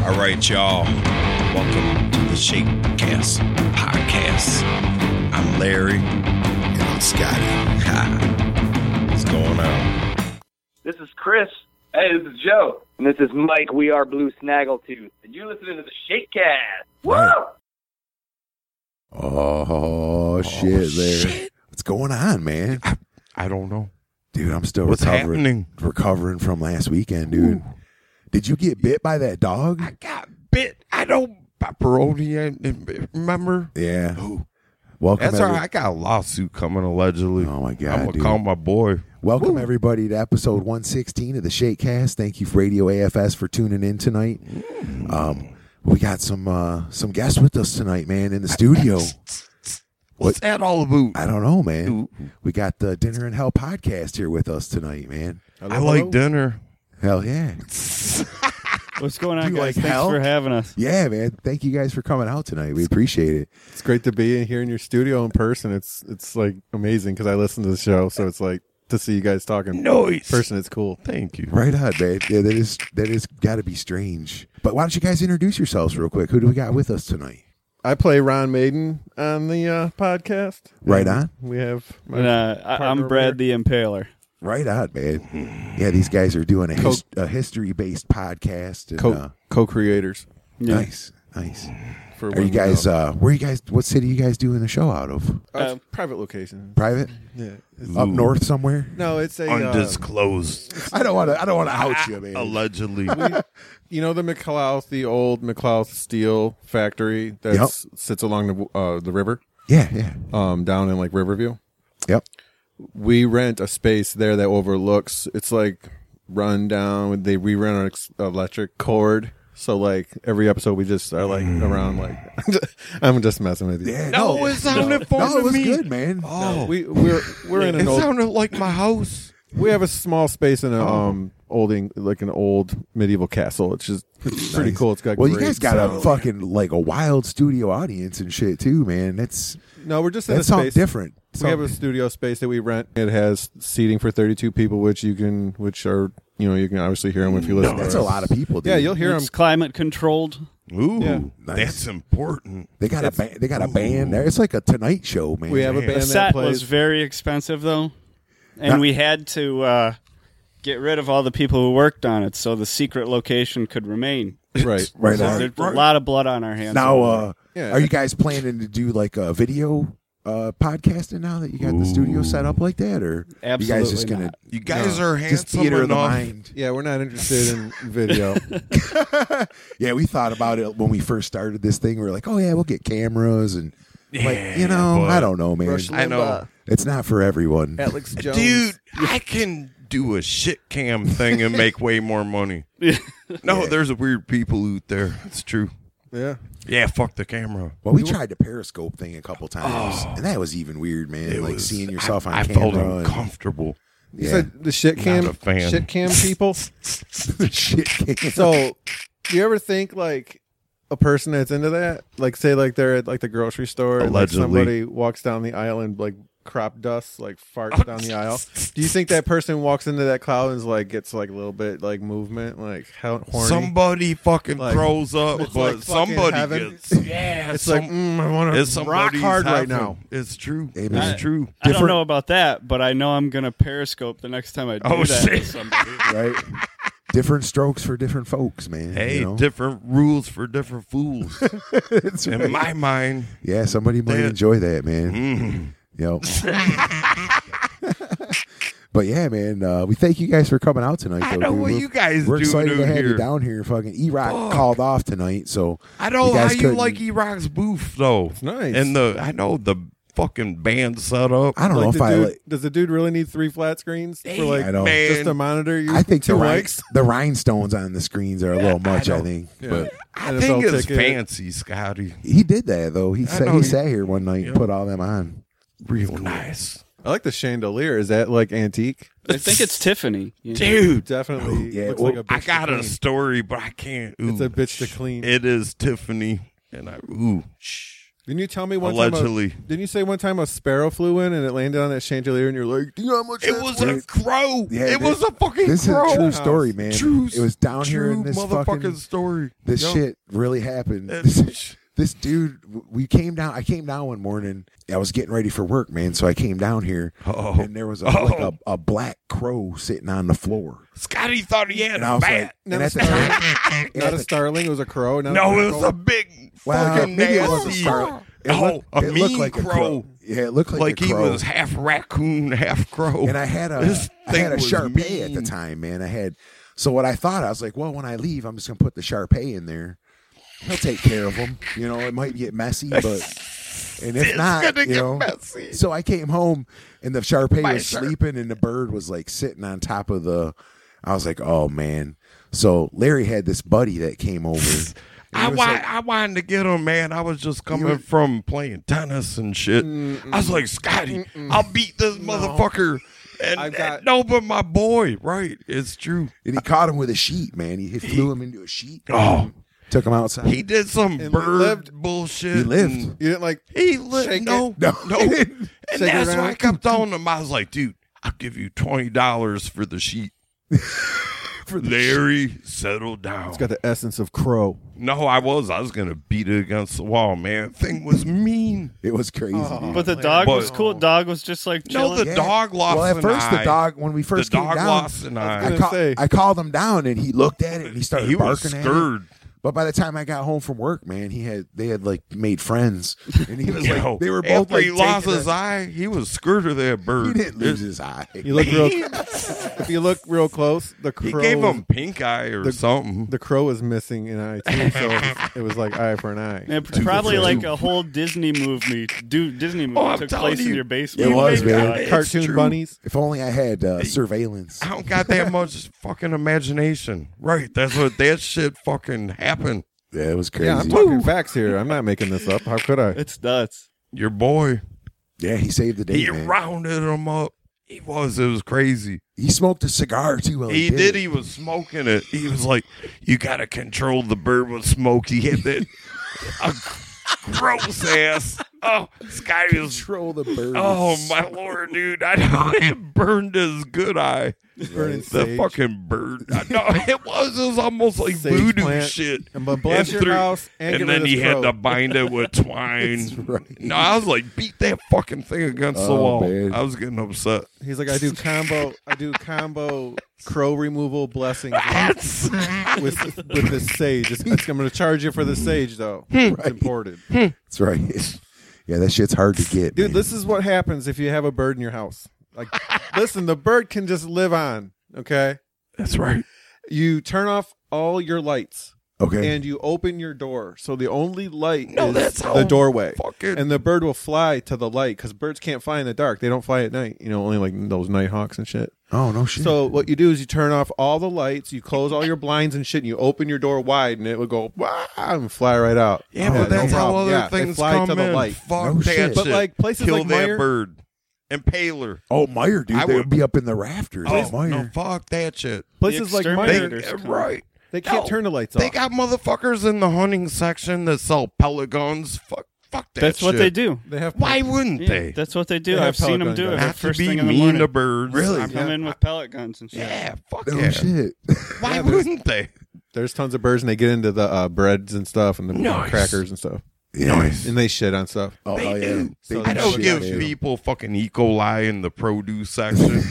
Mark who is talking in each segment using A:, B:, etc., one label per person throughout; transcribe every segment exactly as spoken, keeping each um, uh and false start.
A: All right, y'all. Welcome to the Shakecast podcast. I'm Larry.
B: And I'm Scotty.
A: Ha. What's going on?
C: This is Chris. Hey, this is Joe. And this is Mike. We are Blue Snaggletooth. And you're listening to the Shakecast. Woo!
B: Right. Oh, shit,
A: oh,
B: Larry.
A: Shit.
B: What's going on, man?
A: I, I don't know.
B: Dude, I'm still
A: What's
B: recovering,
A: happening?
B: recovering from last weekend, dude. Ooh. Did you get bit by that dog?
A: I got bit. I don't pepperoni. I, remember?
B: Yeah.
A: Ooh.
B: Welcome.
A: That's
B: every-
A: all right. I got a lawsuit coming allegedly.
B: Oh, my God,
A: I'm going to
B: dude.
A: call my boy.
B: Welcome,
A: Woo.
B: everybody, to episode one sixteen of the Shakecast. Thank you, Radio A F S, for tuning in tonight.
A: Mm.
B: Um, we got some uh, some guests with us tonight, man, in the studio.
A: What's
B: What?
A: that all about?
B: I don't know, man.
A: Ooh.
B: We got the Dinner in Hell podcast here with us tonight, man.
A: I like dinner.
B: Hell yeah.
D: What's going on,
B: Do you
D: guys?
B: like
D: Thanks
B: hell?
D: for having us.
B: Yeah, man. Thank you guys for coming out tonight. We appreciate it.
E: It's great to be in here in your studio in person. It's it's like amazing because I listen to the show, so it's like to see you guys talking
A: Noise.
E: in person. It's cool.
A: Thank you.
B: Right on, man. Yeah, that is that is got to be strange. But why don't you guys introduce yourselves real quick? Who do we got with us tonight?
E: I play Ron Maiden on the uh, podcast.
B: Right
E: And
B: on.
E: We have my
D: And, uh, I,
E: partner
D: I'm
E: over
D: Brad
E: there.
D: the Impaler.
B: Right on, man. Yeah, these guys are doing a, his, a history-based podcast. And,
E: Co-
B: uh,
E: co-creators.
D: Yeah.
B: Nice, nice.
E: For
B: Are
E: when
B: you
E: we
B: guys,
E: go.
B: uh, where you guys, what city you guys doing the show out of?
E: Uh, it's
D: uh,
E: private location.
B: Private?
E: Yeah. It's-
B: Up
A: Ooh.
B: north somewhere?
E: no, it's a uh,
A: Undisclosed.
B: I don't want to, I don't want to out you, man.
A: Allegedly.
E: you know the McLeod, the old McLeod steel factory that sits along the uh, the river,
B: Yeah, yeah.
E: um, down in like Riverview.
B: Yep.
E: We rent a space there that overlooks. It's like run down. They we rent an ex- electric cord. So like every episode, we just are like around like I'm just messing with you.
B: Yeah,
A: No, it sounded fun
B: No,
A: to
B: it was
A: me.
B: good, man.
A: Oh,
E: We we're we're in
A: it
E: an old.
A: sounded like my house.
E: We have a small space in a
B: Oh.
E: um old Eng- like an old medieval castle. It's just it's pretty
B: Nice.
E: cool. It's got
B: Well, you
E: great
B: guys got a
E: sound.
B: fucking like a wild studio audience and shit too, man. That's
E: no. We're just in
B: that's
E: a
B: something
E: space.
B: different.
E: We have a
B: Something-
E: studio space that we rent. It has seating for thirty-two people, which you can, which are you know you can obviously hear them if you listen. to
B: That's
E: us.
B: a lot of people, dude.
E: Yeah, you'll hear them.
D: It's climate controlled.
A: Ooh,
E: Yeah.
B: Nice.
A: that's important.
B: They got a ba- they got a band there. It's like a Tonight Show, man.
E: We have a
A: Man.
E: band
D: The
E: that
D: set
E: plays.
D: was very expensive, though, and
B: Not-
D: we had to uh, get rid of all the people who worked on it so the secret location could remain.
E: right.
B: right
D: So
B: on.
D: there's a lot of blood on our hands.
B: Now,
D: over
B: uh,
E: Yeah.
B: are you guys planning to do like a video uh, podcasting now that you got the studio set up like that, or you guys
D: Absolutely
B: just gonna
D: not.
A: You guys
E: No.
A: are
B: just
A: handsome
B: theater of the
A: enough.
B: mind?
E: Yeah, we're not interested in video.
B: Yeah, we thought about it when we first started this thing. We were like, oh yeah, we'll get cameras and like
A: Yeah,
B: you know,
A: but-
B: I don't know, man.
E: Rush
A: I know.
B: It's not for everyone.
E: Alex Jones.
A: Dude, I can do a shit cam thing and make way more money. No, there's weird people out there. It's true.
E: Yeah.
A: Yeah, fuck the camera.
B: Well, we tried the Periscope thing a couple times, and that was even weird, man.
A: It
B: like
A: was-
B: seeing yourself
A: I,
B: on
A: I
B: camera.
A: felt
B: and-
A: uncomfortable.
E: You
B: Yeah.
E: said the shit cam,
A: Not a fan.
E: shit cam people.
B: Shit. cam.
E: So, do you ever think like a person that's into that, like say like they're at like the grocery store, and like
A: Allegedly.
E: somebody walks down the aisle and like crop dust like farts down the aisle? Do you think that person walks into that cloud and is like gets like a little bit like movement, like how horny?
A: Somebody fucking
E: Like,
A: throws up,
E: it's
A: but
E: like fucking
A: somebody
E: heaven.
A: gets. Yeah,
E: it's
A: some-
E: like mm, I want
A: it's
E: to rock
A: somebody's
E: hard right
A: heaven.
E: now.
A: It's true.
B: Amen.
A: It's true.
D: I don't
B: different-
D: know about that, but I know I'm going to Periscope the next time I do
A: Oh,
D: that
A: shit.
D: with somebody.
B: right? Different strokes for different folks, man.
A: Hey,
B: you know?
A: different rules for different fools.
B: That's
A: In
B: right.
A: my mind,
B: Yeah, somebody might
A: That-
B: enjoy that, man.
A: mm,
B: Yep. But yeah, man, uh, we thank you guys for coming out tonight.
A: I
B: though,
A: know
B: dude.
A: what
B: We're-
A: you guys
B: We're
A: do
B: excited to
A: out
B: have you
A: here.
B: down here. Fucking E-Rock
A: Fuck.
B: called off tonight, so
A: I know
B: You
A: how
B: guys
A: you
B: couldn't-
A: like E-Rock's booth though.
E: It's nice.
A: And the I know the fucking band set up.
B: I don't know
E: Like
B: if
E: the
B: I
E: dude,
B: like.
E: does the dude really need three flat screens
A: Hey,
E: for like
B: I know.
A: man.
E: just to monitor you?
B: I think the
E: two
B: rhin-
E: mics?
B: the rhinestones on the screens are a little much. I,
A: know.
B: think,
E: Yeah.
B: but
A: I
E: N F L
A: think it's
E: ticket.
A: fancy, Scotty.
B: he did that though. He
A: I
B: sat
A: know
B: he
A: he-
B: sat here one night and
A: Yeah.
B: put all them on.
A: Real nice.
E: I like the chandelier. Is that like antique?
D: I think it's Tiffany. you know?
A: Dude,
E: Definitely.
B: Yeah,
E: looks
B: well,
E: like a bitch
A: I got
E: to
A: a
E: clean.
A: story, but I can't. Ooh,
E: It's a bitch to clean.
A: It is Tiffany. And I, ooh, shh.
E: Didn't you tell me one
A: Allegedly.
E: time? A, didn't you say one time a sparrow flew in and it landed on that chandelier and you're like, do you know how much
A: It
E: that's
A: was
E: worth?
A: a crow.
B: Yeah,
A: it
B: this-
A: was a fucking
B: This is
A: crow.
B: a true story, man.
A: True,
B: it was down here
A: true
B: in this
A: motherfucking
B: fucking
A: story.
B: This
A: Yup.
B: shit really happened.
A: That
B: This,
A: bitch.
B: this dude, we came down. I came down one morning. I was getting ready for work, man. So I came down here,
A: Oh.
B: and there was a,
A: Oh.
B: like a, a black crow sitting on the floor.
A: Scotty thought he had
B: And I
A: a
B: was
A: bat.
B: like,
E: Not
B: and
E: a
B: at the time,
E: Not
B: at
E: a
B: the-
E: starling. It was a crow. Not
A: no,
E: a
A: it was a big
B: Well,
A: fucking
B: maybe it was a
A: nasty.
B: star. It
A: Oh,
B: looked,
A: a
B: it
A: mean
B: looked like
A: crow.
B: a crow. Yeah, it looked like,
A: Like
B: a
A: he
B: crow.
A: was half raccoon, half crow.
B: And I had a
A: This
B: I
A: thing
B: had a
A: was
B: Sharpay at the
A: mean.
B: time, man. I had so what I thought I was like, well, when I leave, I'm just gonna put the Sharpay in there. He'll take care of them. You know, it might get messy, but and if
A: It's
B: not,
A: gonna
B: you
A: get
B: know.
A: messy.
B: So I came home and the Sharpay
A: My
B: was
A: Sharp-
B: sleeping and the bird was like sitting on top of the. I was like, oh man. So Larry had this buddy that came over. and he
A: I,
B: was
A: wa-
B: like-
A: I wanted to get him, man. I was just coming
B: were-
A: from playing tennis and shit. I was like, Scotty, I'll beat this motherfucker. And,
E: I've got-
A: and no, but my boy, right? It's true.
B: and he caught him with a sheet, man. He, he flew him into a sheet.
A: Oh.
B: Took him outside.
A: He did some
E: And
A: bird
E: lived.
A: bullshit.
B: He lived.
A: and-
E: You didn't like.
A: He lived.
E: Shake
A: No,
E: it?
B: No.
A: no.
B: He
A: And
B: didn't.
E: Shake it
A: that's why I
E: around?
A: kept telling him. I was like, dude, I'll give you twenty dollars for the sheet.
B: For the
A: Larry, settle down.
E: It's got the essence of crow.
A: No, I was. I was gonna beat it against the wall, man. Thing was mean.
B: It was crazy. dude.
D: But the dog
A: But-
D: was cool. Dog was just like
A: No,
D: chilling.
A: the
B: Yeah.
A: dog lost.
B: Well, at
A: an
B: first the
A: eye.
B: dog when we first
A: the
B: came
A: dog
B: down,
A: lost an eye.
B: I,
E: gonna
B: ca-
E: say.
B: I called him down and he looked at it and he started
A: He was
B: barking at it.
A: scared.
B: But by the time I got home from work, man, he had they had like made friends, and he was
A: Yo,
B: like they were both
A: after
B: like
A: he lost
B: taking
A: his
B: a-
A: eye, he was scared of that bird.
B: He didn't lose
A: It-
B: his eye.
E: You look real. If you look real close, the
A: He
E: crow.
A: gave him pink eye or
E: the-
A: something.
E: The crow was missing an eye too, so it was, it was like eye for an eye.
D: Yeah, probably like a whole Disney movie. Do Disney movie
A: Oh, I'm
D: took
A: telling
D: place in
A: you.
D: your basement.
B: It was,
A: make-
B: man.
A: it's
E: Cartoon
A: true.
E: bunnies.
B: If only I had uh, surveillance.
A: I don't got that much fucking imagination. Right. That's what that shit fucking happened.
B: Yeah, it was crazy.
E: Yeah, I'm talking facts here. I'm not making this up. How could I?
D: It's nuts.
A: Your boy,
B: Yeah, he saved the day,
A: he
B: man.
A: rounded him up. He was. It was crazy.
B: He smoked a cigar too. While he,
A: He
B: did.
A: did.
B: it.
A: He was smoking it. He was like, "You got to control the bird with smoke." He had that a gross ass. Oh, Scotty was.
B: Control the bird.
A: Oh my lord, dude! I know it burned his good eye.
E: Burning
A: The
E: sage.
A: fucking bird. I know it was. It was almost like
E: Sage
A: voodoo
E: plant.
A: shit.
E: And but bless
A: And
E: your
A: through-
E: house and,
A: And
E: get
A: then
E: rid of
A: he
E: this
A: had
E: crow.
A: to bind it with twine.
B: That's right.
A: No, I was like, beat that fucking thing against the
B: Oh,
A: wall.
B: man.
A: I was getting upset.
E: He's like, I do combo. I do combo crow removal blessings
A: That's
E: with with this sage. It's, it's, I'm going to charge you for the sage though. It's imported.
B: That's right. Yeah, that shit's hard to get,
E: Dude,
B: man.
E: this is what happens if you have a bird in your house. Like, listen, the bird can just live on. Okay,
A: that's right.
E: you turn off all your lights
B: Okay.
E: and you open your door, so the only light
A: No,
E: is
A: that's how
E: the doorway.
A: fucking-
E: And the bird will fly to the light because birds can't fly in the dark. They don't fly at night. You know, only like those night hawks and shit.
B: oh no shit.
E: So what you do is you turn off all the lights, you close all your blinds and shit, and you open your door wide, and it will go wah, and fly right out.
A: Yeah,
B: Oh,
A: but
B: no
A: that's how
B: problem.
A: other
E: Yeah, they
A: things
E: fly
A: come
E: to the
A: in.
E: light.
A: Fuck
B: No
A: that
B: shit.
E: But
A: shit.
E: like places
A: Kill
E: like
A: that
E: Meyer,
A: bird. Impaler.
B: oh Meyer, dude,
A: I
B: they
A: would-
B: would be up in the rafters.
A: Oh,
B: at Meyer.
A: no, fuck that shit.
E: places like
A: They,
E: Meyer,
D: Exterminators come.
A: right.
E: they can't
A: No,
E: turn the lights
A: They
E: off.
A: got motherfuckers in the hunting section that sell pellet guns. Fuck, fuck that
D: That's what
A: shit.
D: they do.
E: They have
A: Why wouldn't
D: Yeah,
A: they?
D: that's what they do.
E: They have
D: I've seen
E: pellet
D: them
E: gun
D: do it
E: guns.
A: Have to
D: first
A: be
D: thing in the
A: mean
D: morning.
A: to birds.
B: Really?
D: I come
E: Yeah.
D: in with pellet guns and shit.
A: Yeah, fuck
B: No
A: yeah.
B: shit.
A: Why
E: Yeah, there's-
A: wouldn't they?
E: There's tons of birds, and they get into the uh, breads and stuff, and the
A: Nice.
E: crackers and stuff,
B: Nice.
E: and they shit on stuff.
B: Oh
A: They
B: hell yeah.
A: do.
B: They
A: I
B: do
A: don't
B: shit,
A: give
B: man.
A: people fucking E. coli in the produce section.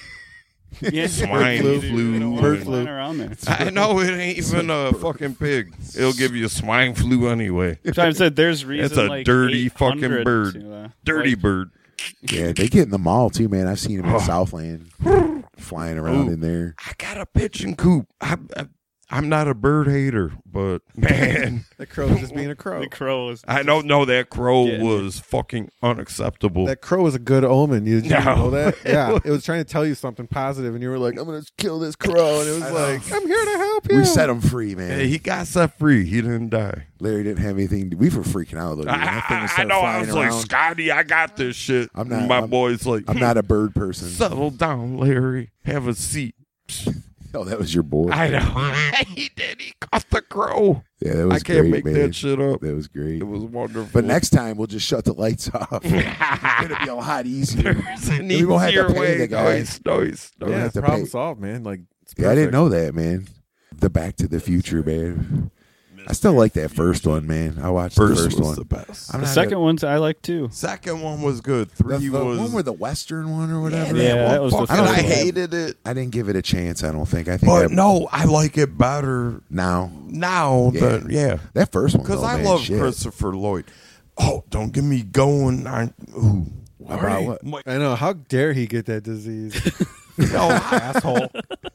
D: Yeah,
A: Swine
E: flu.
A: flu.
D: You don't want
E: Bird
D: them
E: flu.
D: flying around there.
A: I know it ain't even a fucking pig. It'll give you swine flu anyway.
D: So I said there's reason
A: It's a
D: like
A: dirty
D: eight
A: fucking
D: hundred
A: bird.
D: to, uh,
A: Dirty
D: like-
A: bird.
B: Yeah, they get in the mall too, man. I've seen them in
A: Oh.
B: Southland flying around
A: Ooh.
B: in there.
A: I got a pigeon coop. I, I, I'm not a bird hater, but man,
E: The crow's just being a crow.
D: The crow was.
A: I don't know that crow
D: Getting
A: was fucking unacceptable.
E: That crow was a good omen. You, did you
A: No.
E: know that? Yeah, it was trying to tell you something positive, and you were like, "I'm gonna kill this crow," and it was
B: I
E: like,
B: know.
E: "I'm here to help you."
B: We set him free, man.
A: Hey, he got set free. He didn't die.
B: Larry didn't have anything. To, we were freaking out though. Dude. That thing
A: I,
B: was
A: I
B: started
A: know. I
B: flying
A: was like,
B: around.
A: Scotty, I got this shit.
B: I'm not-
A: My
B: I'm-
A: boy's like,
B: I'm not a bird person.
A: settle down, Larry. Have a seat.
B: Oh, that was your boy.
A: I know. He did. He caught the crow.
B: Yeah, that was
A: I can't
B: great,
A: make
B: man.
A: that shit up.
B: That was great.
A: It was wonderful.
B: But next time we'll just shut the lights off. It'll be a lot easier.
A: There's an
B: We won't have to
A: easier
B: pay
A: way.
B: the guy.
A: Nice, nice,
B: Don't
E: Yeah,
B: have
E: it's
B: to
E: problem
B: pay.
E: solved, man. Like, it's
B: Yeah, I didn't
E: perfect.
B: know that, man. The Back to the Future, man. I still like that first one, man. I watched
A: First,
B: the first
A: was
B: one.
A: the best.
B: I'm
D: The
B: not
D: second
B: a-
D: ones I like too.
A: Second one was good.
B: the,
A: Three
B: the
A: was
B: one where the Western one or whatever.
D: Yeah, that was the
A: fucking,
D: first
A: I
D: one.
A: hated it.
B: I didn't give it a chance. I don't think. I think
A: But
B: I,
A: no, I like it better
B: now.
A: now
B: Yeah.
A: than yeah.
B: That first one,
A: Because
B: though,
A: I
B: man,
A: love
B: shit.
A: Christopher Lloyd. Oh, don't get me going. I, ooh.
B: About
A: Alright,
B: what?
A: my-
E: I know. How dare he get that disease?
A: no,
E: Asshole.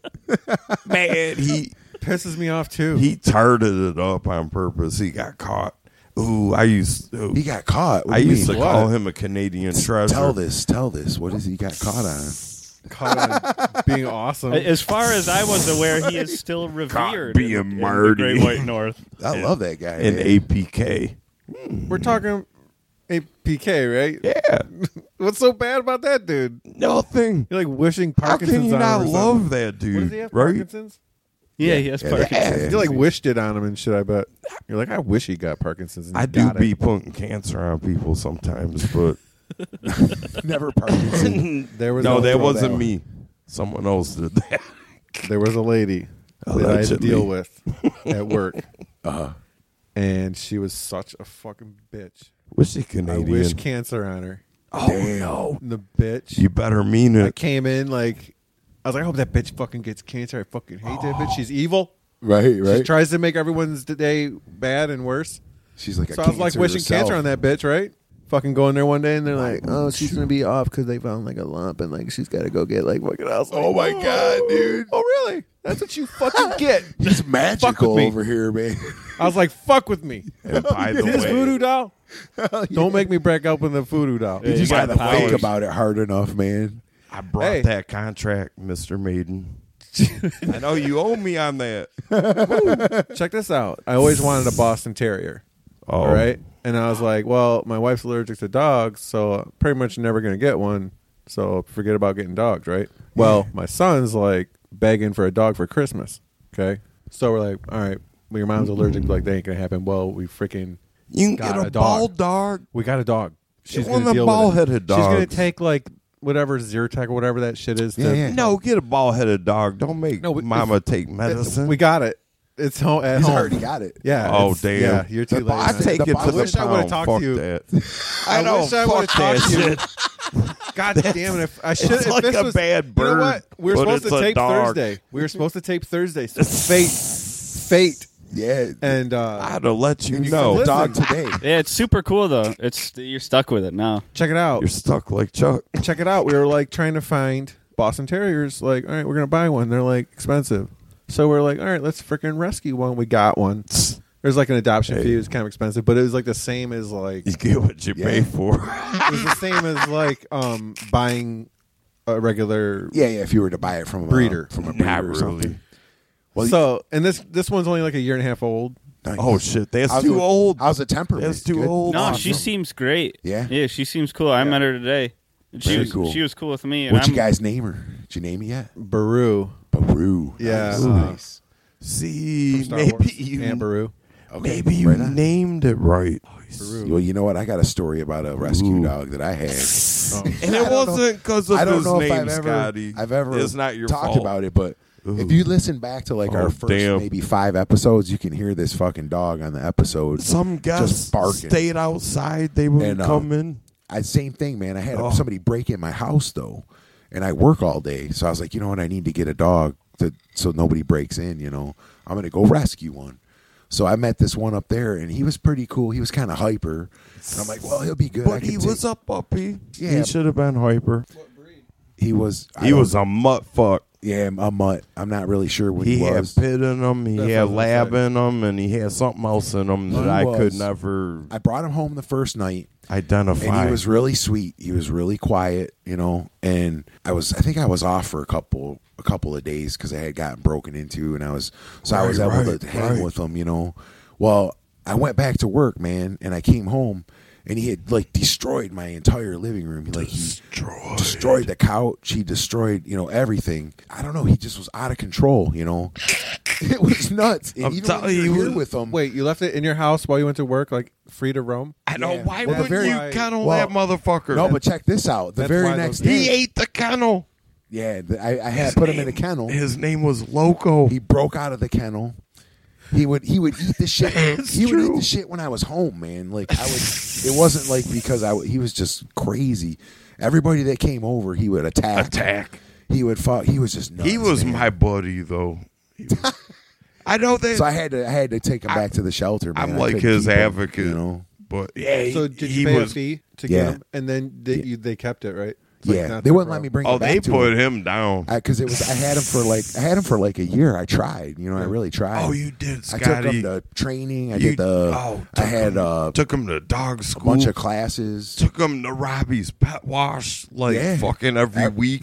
A: man, he
E: Pisses me off, too.
A: he tarded it up on purpose. He got caught. Ooh, I used ooh.
B: He got caught. What
A: I
B: do you
A: used to
B: mean?
A: call
E: What?
A: him a Canadian treasure.
B: Tell this. Tell this. What is he got caught on?
E: Caught on being awesome.
D: As far as I was aware, he is still revered
A: being
D: in, in the
A: Marty.
D: Great White North.
B: I love that guy.
A: in
B: man.
A: A P K.
E: We're talking A P K, right?
A: Yeah,
E: What's so bad about that dude?
A: nothing.
E: You're like wishing
A: How
E: Parkinson's
A: can you
E: on
A: not
E: him or
A: love
E: something.
A: that
E: What
A: dude?
E: does he have?
A: Right?
E: Parkinson's?
D: Yeah, he has
B: Yeah,
D: Parkinson's.
B: yeah.
E: You like wished it on him and shit. I bet. You're like, I wish he got Parkinson's. And
A: I
E: he
A: do
E: got
A: be
E: it.
A: putting cancer on people sometimes, but
B: Never Parkinson.
E: There was
A: no,
E: a,
A: that
B: throw
A: wasn't
B: that one.
A: me. Someone else did that.
E: there was a lady that I had to
A: Allegedly.
E: deal with at work,
B: Uh-huh.
E: and she was such a fucking bitch.
A: Was she
E: I
A: Canadian?
E: wish cancer on her.
A: oh
B: Damn.
A: no!
E: The bitch.
A: You better mean
E: I
A: it.
E: came in like, I was like, I hope that bitch fucking gets cancer. I fucking hate that bitch. She's evil.
B: Right,
E: She
B: right.
E: tries to make everyone's day bad and worse.
B: She's like a
E: So I was like
B: cancer
E: wishing
B: herself.
E: cancer on that bitch, right? Fucking going there one day and they're like, oh, she's gonna be off because they found like a lump and like she's got to go get like fucking else.
B: Oh my god, dude!
E: Oh really? That's what you fucking get.
B: He's magical
E: me.
B: over here, man.
E: I was like, fuck with me.
A: And by the
E: This
A: way,
E: voodoo doll. Don't make me break up with the voodoo doll.
D: Yeah,
B: You just
D: got
B: gotta think
D: powers.
B: about it hard enough, man.
A: I brought
E: Hey.
A: that contract, Mister Maiden. I know you owe me on that.
E: Check this out. I always wanted a Boston Terrier.
A: Oh,
E: All right. And I was like, well, my wife's allergic to dogs, so I'm pretty much never going to get one. So forget about getting dogs, right? Well, my son's like begging for a dog for Christmas. Okay. So we're like, all right, well, your mom's allergic. Like, that ain't going to happen. Well, we freaking,
A: You can
E: Got
A: get a,
E: a dog.
A: ball dog.
E: we got a dog. She's
A: one
E: going
A: of
E: to
A: them
E: deal with it.
A: ball-headed
E: She's going
A: dogs.
E: to take like whatever Zyrtec or whatever that shit is.
B: Yeah,
E: to,
B: yeah.
A: No, get a ball headed dog. Don't make
E: No, we-
A: mama take medicine.
E: We got it. It's home at
B: He's
E: home.
B: already got it.
E: Yeah.
A: Oh,
E: it's-
A: damn.
E: Yeah, you're too
B: The
E: late.
A: I
B: box-
A: take
B: the
A: it
B: box-
A: to
B: I
A: the
E: wish I would've
A: pound.
E: talked to
A: Fuck
E: you.
A: that.
E: I
A: know,
E: wish I
A: fuck
E: would've talked
A: that
E: to you.
A: shit.
E: God damn it! If I should,
A: It's
E: if
A: like
E: this
A: a
E: was,
A: bad
E: You
A: bird,
E: know what? We were
A: but
E: supposed
A: it's
E: to
A: a
E: tape
A: dog.
E: Thursday. We were supposed to tape Thursday. So fate, fate,
B: Yeah.
E: and uh,
A: I'd have let you
B: And you
A: know.
B: got the
E: Listen.
B: dog today.
D: Yeah, it's super cool though. It's you're stuck with it now.
E: check it out.
A: You're stuck like Chuck.
E: Check it out. We were like trying to find Boston Terriers. Like, all right, we're gonna buy one. They're like expensive, so we're like, all right, let's freaking rescue one. We got one. There's like an adoption
A: Hey.
E: fee. It was kind of expensive, but it was like the same as like
A: You get what you
B: Yeah.
A: pay for.
E: it was the same as like um buying a regular
B: Yeah, yeah. If you were to buy it from a
E: Breeder.
B: from a breeder
A: Not
B: or
A: really.
B: something. Well,
E: so, and this this one's only like a year and a half old.
B: Nice.
A: Oh shit, that's
B: How's
A: too
B: the-
A: old.
B: How's the temperament?
A: That's too
B: Good?
A: old.
D: No,
A: Awesome.
D: she seems great.
B: Yeah?
D: yeah, she seems cool. I met her today. And She
B: Very
D: was
B: cool.
D: she was cool with me. And
B: What'd you
D: I'm-
B: guys name her? Did you name it yet?
E: Baru.
B: Baru.
E: Yeah.
B: Nice.
E: Uh,
B: nice.
A: See,
E: Star
A: maybe
E: Wars.
A: you
E: Aunt Baru.
B: Okay,
A: maybe you
B: right on.
A: named it right.
B: Well, you know what? I got a story about a rescue
A: Ooh.
B: dog that I had.
E: Oh.
A: And
B: I
A: it
B: don't know-
A: wasn't because of
B: I don't
A: his
B: know if
A: name,
B: I've ever,
A: Scotty.
B: I've ever
A: It's not your
B: talked
A: fault.
B: about it, but
A: Ooh.
B: if you listen back to like
A: Oh,
B: our first
A: damn.
B: maybe five episodes, you can hear this fucking dog on the episode.
A: Some guys
B: just barking.
A: stayed outside. They wouldn't
B: And, uh,
A: come in.
B: I same thing, man. I had
A: Oh.
B: somebody break in my house though, and I work all day, so I was like, you know what? I need to get a dog to so nobody breaks in. You know, I'm gonna go rescue one. So I met this one up there, and he was pretty cool. He was kind of hyper. And I'm like, well, he'll be good. I
A: But
B: can
A: he
B: take-
A: was a puppy.
B: Yeah.
A: He should have been hyper.
B: He was. I
A: He
B: don't-
A: was a mutt fuck.
B: Yeah, a mutt. I'm not really sure what he,
A: He, had
B: was.
A: pit in him. He
E: That's
A: had
E: what I was
A: lab
E: gonna
A: in him, and he had something else in him that
B: He
A: I could
B: was.
A: never
B: I brought him home the first night,
A: identify.
B: and he was really sweet. He was really quiet, you know. And I was, I think I was off for a couple, a couple of days because I had gotten broken into, and I was, so I
A: Right,
B: was able
A: right,
B: to hang
A: right.
B: with him, you know. Well, I went back to work, man, and I came home, and he had like destroyed my entire living room. He like he
A: Destroyed.
B: destroyed the couch. He destroyed, you know, everything. I don't know. He just was out of control. You know, it was nuts. And
A: I'm
B: even
A: telling
B: when
A: you,
B: you're
A: he
B: here
A: was-
B: with him,
E: Wait, you left it in your house while you went to work, like free to roam?
A: I know.
B: Yeah.
A: Why
B: Well, the
A: wouldn't
B: very-
A: you kennel
B: well,
A: that motherfucker?
B: no, but check this out. The
E: That's
B: very
E: why
B: next
E: those-
A: he
B: day,
A: ate the kennel.
B: yeah, the, I, I had
A: His
B: put him
A: name-
B: in a kennel.
A: His name was Loco.
B: He broke out of the kennel. He would he would eat the shit.
A: It's
B: he would
A: true.
B: eat the shit when I was home, man. Like I would. It wasn't like because I. He was just crazy. Everybody that came over, he would attack.
A: Attack.
B: He would fuck. He was just nuts.
A: He was
B: man.
A: my buddy, though. He was- I know that.
B: So I had to. I had to take him back to the shelter. Man.
A: I'm
B: I
A: like
B: couldn't
A: his
B: keep him,
A: advocate.
B: you know.
A: But yeah,
E: So
A: he,
E: did
A: he
E: you pay
A: was.
E: a fee to
B: Yeah.
E: get him? And then they,
B: Yeah.
E: you, they kept it, right? It's like
B: Yeah,
E: not
B: they
E: to
B: wouldn't
E: grow.
B: let me bring.
A: Oh,
B: it back
A: they
B: to
A: put
B: him
A: him down.
B: because it was. I had him for like. I had him for like a year. I tried. You know, I really tried.
A: Oh, you did,
B: I
A: Scotty.
B: took him to training. I
A: You-
B: did the.
A: oh,
B: I
A: took
B: had
A: him-
B: uh,
A: took him to dog
B: a
A: school.
B: bunch of classes.
A: Took him to Robbie's pet wash like
B: Yeah.
A: fucking every
B: I-
A: week.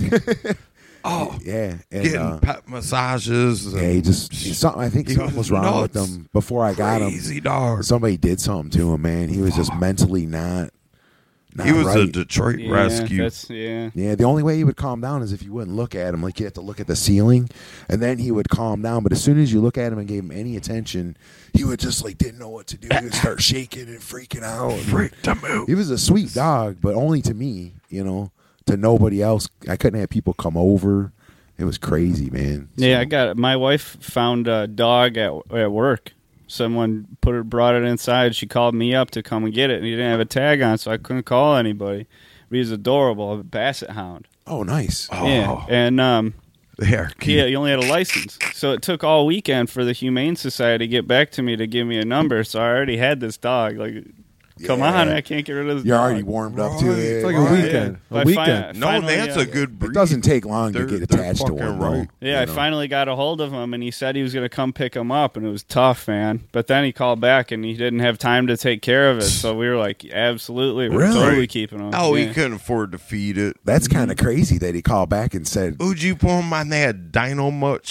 A: Oh,
B: Yeah, and
A: getting
B: uh,
A: pet massages.
B: yeah, he just he- something. I think
A: He
B: something
A: was
B: was wrong with
A: nuts.
B: him before I got him.
A: Crazy dog.
B: Somebody did something to him, man. He was just mentally not. not
A: He was
B: right.
A: a Detroit
D: Yeah,
A: rescue.
D: That's, yeah.
B: Yeah, the only way he would calm down is if you wouldn't look at him. Like you had to look at the ceiling, and then he would calm down. But as soon as you look at him and gave him any attention, he would just like didn't know what to do. He would start shaking and freaking out.
A: Freaked him out.
B: He was a sweet dog, but only to me. You know, to nobody else. I couldn't have people come over. It was crazy, man.
D: Yeah,
B: So-
D: I got it. My wife found a dog at at work. Someone put it, brought it inside. She called me up to come and get it, and he didn't have a tag on, so I couldn't call anybody. But he's adorable, a basset hound.
B: Oh, nice.
A: Oh,
D: Yeah, and um,
A: they are
D: he,
A: cute.
D: he only had a license, so it took all weekend for the Humane Society to get back to me to give me a number. So I already had this dog. Like, come
B: Yeah.
D: on, I can't get rid of this.
B: You're
D: dog.
B: already warmed up to
A: Right.
B: it.
E: It's like a
B: Right.
E: weekend.
D: Yeah.
E: A
D: I
E: weekend.
D: find-
A: No,
D: finally,
A: that's
D: uh,
A: a good breed.
B: It doesn't take long to
A: They're-
B: get
A: they're
B: attached to
A: fucking
B: one, though.
A: right.
D: Yeah,
B: you
D: I
B: know?
D: finally got a hold of him, and he said he was going to come pick him up, and it was tough, man. But then he called back, and he didn't have time to take care of it. So we were like, absolutely, we're
B: Really?
D: totally keeping him.
A: Oh,
D: yeah.
A: he couldn't afford to feed it.
B: That's kind of crazy that he called back and said,
A: Would you put him on that dino much?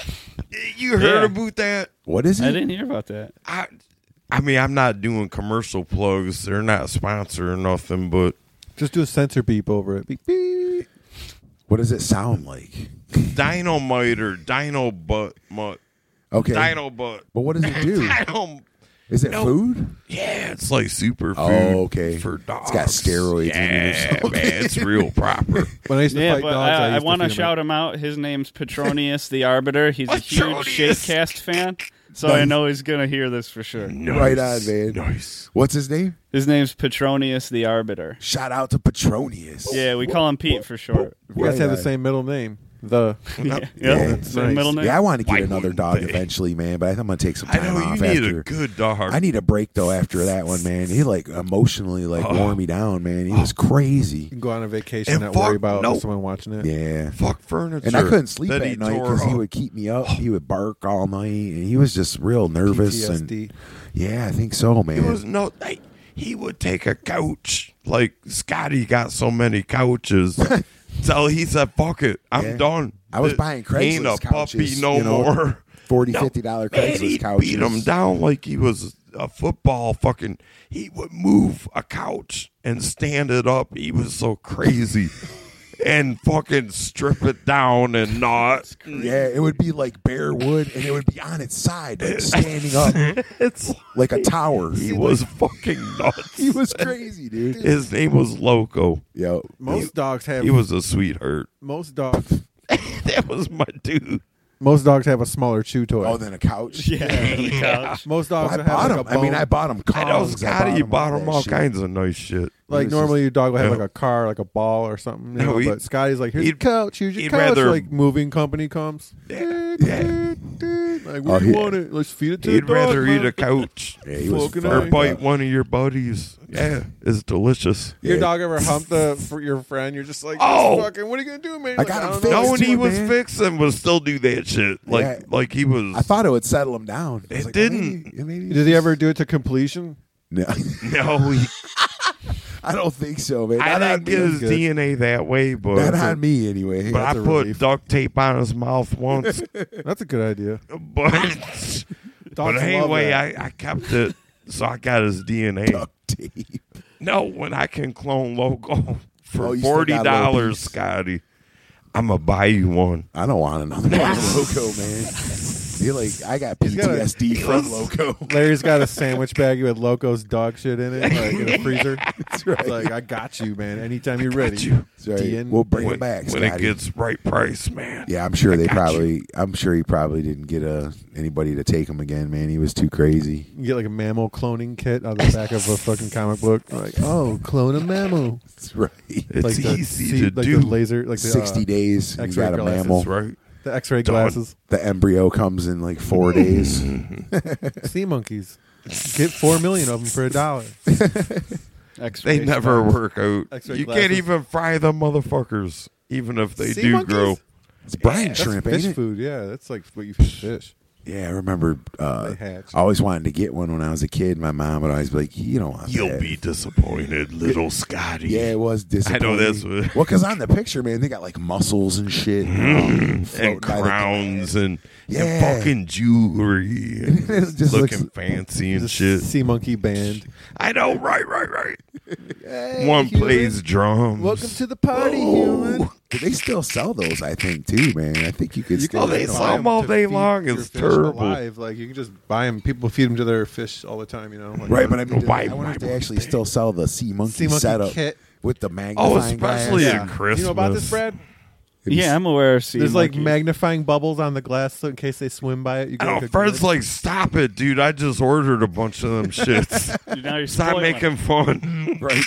A: You heard
D: Yeah.
A: about that?
B: "What is
D: I
B: it?"
D: didn't hear about that.
A: I, I mean, I'm not doing commercial plugs. They're not sponsored or nothing, but
E: Just do a sensor beep over it. Beep, beep.
B: What does it sound like?
A: dynamite or dino butt mutt.
B: Okay,
A: Dino butt.
B: but what does it do?
A: Dino,
B: Is it
A: No.
B: food?
A: yeah, it's like super food.
B: Oh, okay.
A: For dogs.
B: It's got steroids in it or
A: Yeah,
B: something.
A: man, it's real proper.
E: When I used to
D: Yeah,
E: fight
D: but
E: dogs, I,
D: I, I
E: used
D: want to
E: feed 'em
D: shout him out. His name's Petronius the Arbiter. He's a huge
A: Petronius.
D: Shakecast fan, so I
B: Nice.
D: know he's going to hear this for sure.
A: Nice.
B: Right on, man.
A: Nice.
B: What's his name?
D: His name's Petronius the Arbiter.
B: Shout out to Petronius.
D: Yeah, we call him Pete for short.
E: You guys
B: Right
E: have the
B: on.
E: same middle name. The
D: Yeah,
B: Yeah,
D: that's
E: nice.
D: middle name.
B: Yeah, I want to
A: Why
B: get another
A: wouldn't
B: dog
A: they?
B: eventually, man. But I think I'm gonna take some
A: I
B: time
A: know
B: off
A: you need
B: after.
A: a good dog.
B: I need a break though after that one, man. He like emotionally like
A: Oh.
B: wore me down, man. He was crazy.
E: you can go on a vacation
A: And
E: and not
A: fuck-
E: worry about
A: no.
E: someone watching it.
B: Yeah.
A: Fuck furniture.
B: And I couldn't sleep
A: that he
B: at night
A: tore
B: because he
A: up.
B: would keep me up. He would bark all night, and he was just real nervous.
E: P T S
B: And
E: D.
B: yeah, I think so,
A: It
B: man.
A: was no. Hey, he would take a couch. Like Scotty got so many couches. So he said, "Fuck it, I'm
B: Yeah.
A: done."
B: I was
A: It
B: buying
A: ain't a
B: Craigslist couches,
A: puppy no
B: you know,
A: more.
B: Forty,
A: No,
B: fifty dollar
A: man,
B: Craigslist
A: he'd
B: couches.
A: beat him down like he was a football. Fucking, he would move a couch and stand it up. He was so crazy. And fucking strip it down and not.
B: Yeah, it would be like bare wood, and it would be on its side, like standing up
A: It's
B: like a tower.
A: he was fucking nuts.
B: He was crazy, dude.
A: His name was Loco.
B: Yo,
E: Most dogs have
A: He was a sweetheart.
E: most dogs
A: That was my dude.
E: most dogs have a smaller chew toy.
B: oh, then a couch.
D: Yeah, the couch.
E: most
B: Well,
E: dogs
B: I
E: have
B: bought
E: like
B: him.
E: a
B: I mean,
E: bone-
B: I bought him
A: I know
B: Kongs.
A: Scotty, you bought
B: all
A: him
B: that
A: all
B: shit.
A: kinds of nice shit.
E: like
B: was
E: normally your dog will have
A: Yeah.
E: like a car, like a ball or something. You
A: No,
E: know,
A: he-
E: but Scotty's like, here's your
A: he'd-
E: couch, here's your
A: he'd
E: couch.
A: rather-
E: Like moving company comes.
A: Yeah.
E: Like,
B: Oh,
E: where do you
B: he-
E: want it? Let's feed it to
A: He'd
E: the dog,
A: rather
E: man.
A: eat a couch
B: Yeah, he was
E: Fucking
A: or
E: Right.
A: bite one of your buddies. Yeah, it's delicious.
E: Your
B: Yeah.
E: dog ever humped the for your friend? You're just like,
A: Oh!
E: fucking, what are you gonna do, man?
B: I
E: Like,
B: got him
E: don't
B: fixed.
E: know.
A: No, when
B: too,
A: he was
B: man.
A: fixing, would still do that shit. Like,
B: Yeah.
A: like he was.
B: I thought it would settle him down. I was
A: It
B: like,
A: didn't.
B: Maybe, maybe
E: Did he ever do it to completion?
B: No,
A: no, he,
B: I don't think so, man.
A: I
B: Not on
A: didn't get
B: me.
A: his
E: good.
A: D N A that way, but
B: Not on me, anyway.
A: but I
E: That's a
A: put
E: relief.
A: duct tape on his mouth once.
E: That's a good idea.
A: but but
E: Dogs love
A: anyway,
E: that.
A: I, I kept it, so I got his D N A.
B: Duct tape.
A: No, when I can clone Loco for
B: Oh, you still
A: forty
B: got
A: dollars,
B: Lobies.
A: Scotty, I'm gonna buy you one.
B: I don't want another Loco, man. You're like, I got P T S D from Loco.
E: Larry's got a sandwich baggie with Loco's dog shit in it, like in a freezer.
B: That's right.
E: It's like, I got you, man. Anytime you're ready.
A: you.
B: That's right.
E: D N
B: We'll bring
A: When,
B: it back,
A: when it
B: Scotty.
A: gets right price, man.
B: Yeah, I'm sure
A: I
B: they
A: got
B: probably.
A: you.
B: I'm sure he probably didn't get a anybody to take him again, man. He was too crazy.
E: You get like a mammal cloning kit on the back of a fucking comic book. Like, oh, clone a mammal.
B: That's right.
A: It's
E: like the
A: easy
E: C-
A: to
E: like
A: do.
E: the laser, like the
B: Sixty
E: uh,
B: days, you
E: X-ray
B: got a
E: glasses.
B: mammal.
A: That's right.
E: the X-ray
A: Done.
E: glasses.
B: The embryo comes in like four days.
E: Sea monkeys. Get four million of them for a dollar.
A: They never work out.
E: X-ray
A: You
E: glasses.
A: can't even fry them motherfuckers, even if they
E: Sea
A: do
E: monkeys?
A: grow.
B: It's brine
E: That's
B: shrimp,
E: fish
B: ain't it?
E: food. Yeah, that's like what you feed fish.
B: Yeah, I remember. Uh,
E: They hatch.
B: I always wanted to get one when I was a kid. My mom would always be like, "You don't want
A: You'll
B: that."
A: be disappointed, little Scotty.
B: Yeah, it was disappointing.
A: I know that's what-
B: Well, because on the picture, man, they got like muscles and shit, um, floating
A: And
B: by the
A: crowns and,
B: Yeah.
A: and fucking jewelry and
B: It just
A: looking
B: looks-
A: fancy and
E: Just
A: shit.
E: sea monkey band.
A: I know, right, right, right.
B: Hey,
A: One
B: human.
A: plays drums.
E: Welcome to the party, human.
B: Do they still sell those? I think too, man. I think you could
E: You
B: still.
A: Oh, they
B: get
A: sell
B: them.
A: them all
E: to
A: day
E: feed
A: long.
E: your
A: It's
E: fish
A: terrible.
E: Alive. Like you can just buy them. People feed them to their fish all the time. You know. Like,
B: Right, but I mean, do
A: Why-
B: they- I wonder
A: why
B: if they
A: would
B: actually
A: they?
B: still sell the sea monkey,
E: Sea monkey
B: setup
E: kit.
B: with the
A: Oh,
B: magnifying
A: especially
B: glass.
A: at
E: Yeah.
A: Christmas.
E: You know about this, Brad?
D: Yeah, I'm aware of sea
E: There's like
D: monkeys.
E: magnifying bubbles on the glass, so in case they swim by it, you
A: I
E: get
A: know,
E: like a
A: Fred's
E: glimpse.
A: like, stop it, dude. I just ordered a bunch of them shits.
D: Now you're
A: Stop
D: spoiling.
A: making fun.
B: Right.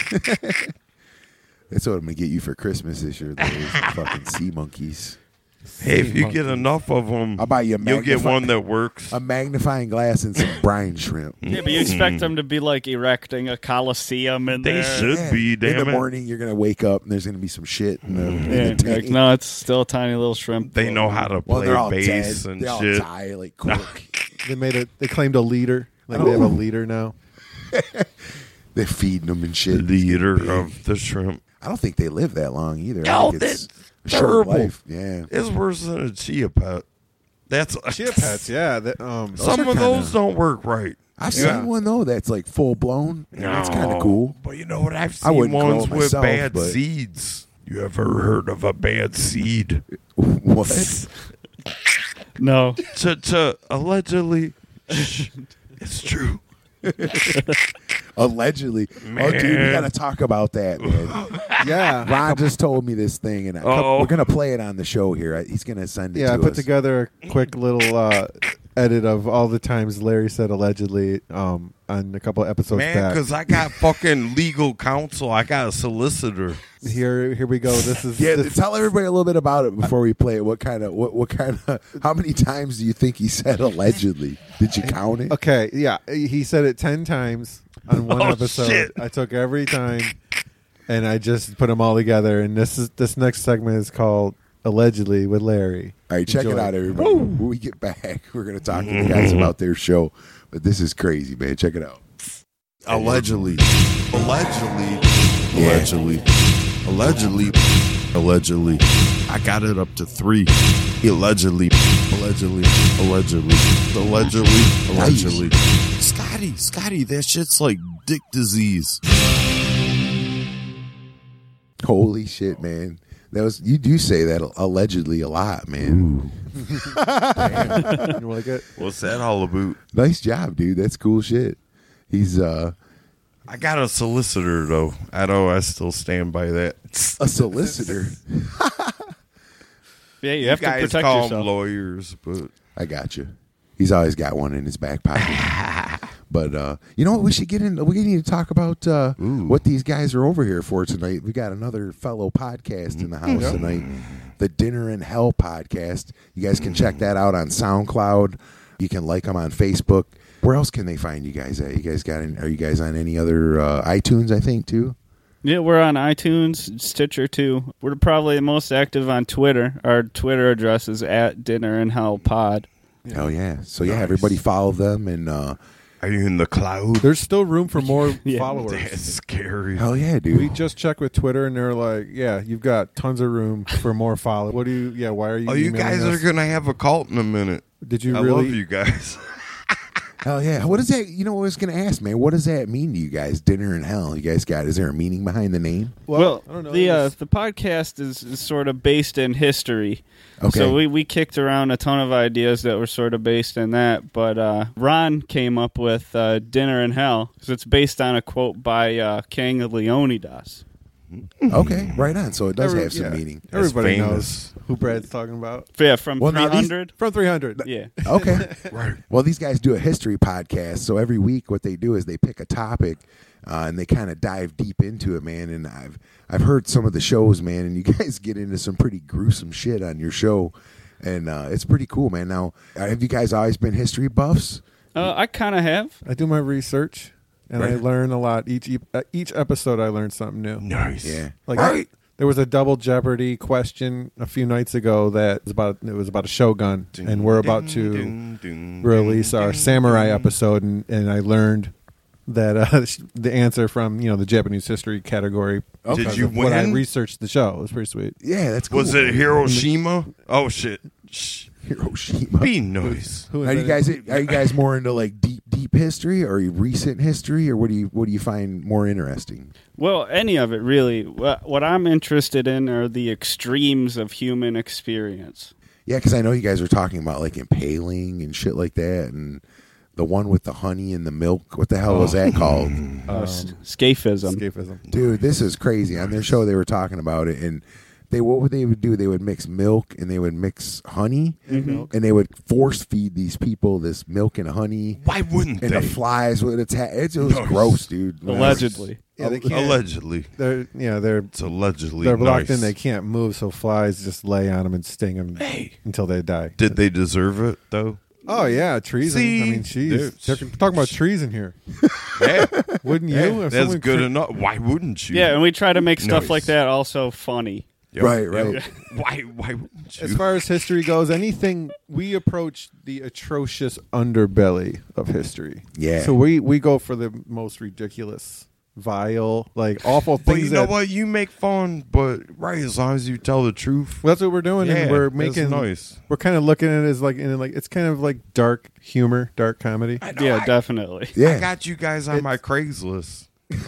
B: That's what I'm gonna get you for Christmas this year. Those fucking sea monkeys.
A: Hey, if
E: Sea
A: you get
E: monkeys.
A: enough of them,
B: I'll buy you a
A: you'll get
B: magnify-
A: one that works.
B: A magnifying glass and some brine shrimp.
D: Yeah, but you expect them to be like erecting a coliseum in
A: They
D: there.
A: should be,
B: In
A: damn
B: the
A: it.
B: morning, you're gonna wake up and there's gonna be some shit in the, in
D: Yeah,
B: the
D: like,
B: tank.
D: no, it's still a tiny little shrimp.
A: They know how to
B: Well,
A: play
B: they're all
A: bass
B: dead.
A: and
B: they all
A: shit.
B: die like cork.
E: They made it. They claimed a leader. Like they have a leader now.
B: They're feeding them and shit.
A: Leader
B: Big.
A: of the shrimp.
B: I don't think they live that long either. I
A: No,
B: think it's
A: that's
B: a short
A: terrible.
B: life. Yeah.
A: It's worse than a chia pet. That's
E: Chia pets, yeah. That, um,
A: Some
B: are
A: of those
B: kinda-
A: don't work right.
B: I've
E: Yeah.
B: seen one though that's like full blown. And that's kind
A: No.
B: of cool.
A: But you know what? I've
B: I
A: seen
B: wouldn't grow
A: ones
B: it
A: with
B: myself,
A: bad
B: but-
A: seeds. You ever heard of a bad seed?
B: What?
D: No.
A: to, to allegedly, shh, it's true.
B: Allegedly. Oh, dude, we
A: Man.
B: got to talk about that, man.
E: yeah,
B: Ron just told me this thing, and I,
A: Uh-oh.
B: we're gonna play it on the show here. I- He's gonna send it
E: yeah. I
B: to
E: put
B: us.
E: together a quick little uh, edit of all the times Larry said allegedly um, on a couple of episodes
A: Man,
E: back.
A: because I got fucking legal counsel. I got a solicitor.
E: Here, here we go. This is
B: Yeah,
E: this,
B: tell everybody a little bit about it before we play it. What kind of what what kind of how many times do you think he said allegedly? Did you count it?
E: okay. Yeah, he said it ten times on one
A: Oh,
E: episode.
A: shit.
E: I took every time, and I just put them all together. And this is this next segment is called allegedly with Larry.
B: All right, check
E: Enjoy.
B: it out, everybody. When we get back, we're gonna talk to the guys about their show. But this is crazy, man. Check it out.
F: Allegedly. Allegedly.
B: Yeah.
F: Allegedly. Allegedly. Allegedly. I got it up to three. Allegedly. Allegedly. Allegedly. Allegedly. Allegedly. Scotty, Scotty, that shit's like dick disease.
B: Holy shit, man. That was you do say that allegedly a lot, man.
E: You like it?
A: What's that all about?
B: Nice job, dude. That's cool shit. He's uh
A: I got a solicitor, though. I know I still stand by that.
B: a solicitor.
D: Yeah, you
A: You
D: have to
A: guys
D: protect
A: call
D: yourself.
A: them lawyers, but
B: I got you. He's always got one in his back pocket. But uh, you know what? We should get in. We need to talk about uh, what these guys are over here for tonight. We got another fellow podcast in the house tonight, the Dinner in Hell podcast. You guys can check that out on SoundCloud. You can like them on Facebook. Where else can they find you guys at? You guys got? In, are you guys on any other uh, iTunes? I think too.
D: Yeah, we're on iTunes, Stitcher too. We're probably the most active on Twitter. Our Twitter address is at Dinner and Hell Pod.
B: Oh yeah. So yeah, everybody follow them and uh,
A: are you in the cloud?
E: There's still room for more
D: Yeah.
E: followers.
A: That's scary.
B: hell yeah, dude.
E: We just checked with Twitter, and they're like, "Yeah, you've got tons of room for more followers." What do you? Yeah, why are you?
A: Oh, you
E: emailing
A: guys
E: us?
A: are going to have a cult in a minute.
E: Did you
A: I
E: really?
A: love you guys.
B: Hell yeah. What does that, you know what I was going to ask, man? What does that mean to you guys? Dinner in Hell. You guys got, is there a meaning behind the name?
D: Well,
E: I don't know.
D: the uh,
E: It's-
D: the podcast is, is sort of based in history.
B: Okay.
D: So we, we kicked around a ton of ideas that were sort of based in that. But uh, Ron came up with uh, Dinner in Hell because it's based on a quote by uh, King Leonidas.
B: Okay, right on. So it does
E: Every-
B: have some
E: yeah.
B: meaning.
E: Everybody
A: famous.
E: knows who Brad's talking about.
D: Yeah, from
B: Well, now
D: three
B: these-
D: hundred.
E: From three hundred.
D: Yeah.
B: Okay.
A: Right.
B: Well, these guys do a history podcast, so every week what they do is they pick a topic uh, and they kind of dive deep into it, man. And I've I've heard some of the shows, man, and you guys get into some pretty gruesome shit on your show, and uh, it's pretty cool, man. Now, uh, have you guys always been history buffs?
D: Uh, I kind of have.
E: I do my research, and I
B: Right.
E: learn a lot. Each e- uh, each episode, I learn something new.
A: Nice.
B: Yeah.
E: Like
A: Right.
E: there was a double Jeopardy question a few nights ago that was about it was about a Shogun, and we're about to release our samurai episode, and, and I learned that uh, the answer from you know the Japanese history category.
B: Okay.
A: Did
E: because
A: you
E: of what I
A: win?
E: researched the show. It was pretty sweet.
B: Yeah, that's cool.
A: Was it
B: man.
A: Hiroshima? Oh shit! Shh.
B: Hiroshima?
A: Be nice.
E: Who
B: Are you
E: invented-
B: guys are you guys more into like deep deep history or recent history, or what do you what do you find more interesting?
D: Well, any of it really. What, what I'm interested in are the extremes of human experience.
B: Yeah, because I know you guys were talking about like impaling and shit like that, and the one with the honey and the milk. What the hell was that called?
D: Uh, s- scaphism.
E: Escapism.
B: Dude, this is crazy. On their show, they were talking about it, and they what would they would do? They would mix milk and they would mix honey, and they would force feed these people this milk and honey,
A: Why wouldn't
B: and
A: they?
B: the flies would attack. It was
A: Nice.
B: gross, dude. When I was-
D: Allegedly.
E: Yeah, they can't.
A: Allegedly,
E: They're yeah they're
A: it's allegedly.
E: they're locked
A: nice.
E: in. They can't move, so flies just lay on them and sting them
A: Hey.
E: until they die.
A: Did they deserve it though?
E: Oh yeah, treason.
A: See?
E: I mean, jeez,
A: Dude.
E: They're talking about trees in here.
A: Hey,
E: Wouldn't you?
A: hey,
E: If
A: that's
E: someone
A: good
E: cre-
A: enough. Why wouldn't you?
D: Yeah, and we try to make stuff
A: Nice.
D: like that also funny.
A: Yep,
B: Right,
A: yep.
B: right.
A: Why? Why wouldn't you?
E: As far as history goes, anything we approach the atrocious underbelly of history.
B: Yeah.
E: So we we go for the most ridiculous, vile, like awful
A: but
E: things.
A: you know
E: that,
A: what? You make fun, but right as long as you tell the truth.
E: Well, that's what we're doing,
A: Yeah,
E: and we're
A: that's
E: making.
A: nice.
E: We're kind of looking at it as like, in like it's kind of like dark humor, dark comedy.
A: I know,
D: Yeah,
A: I,
D: definitely.
B: Yeah,
A: I got you guys on my Craigslist.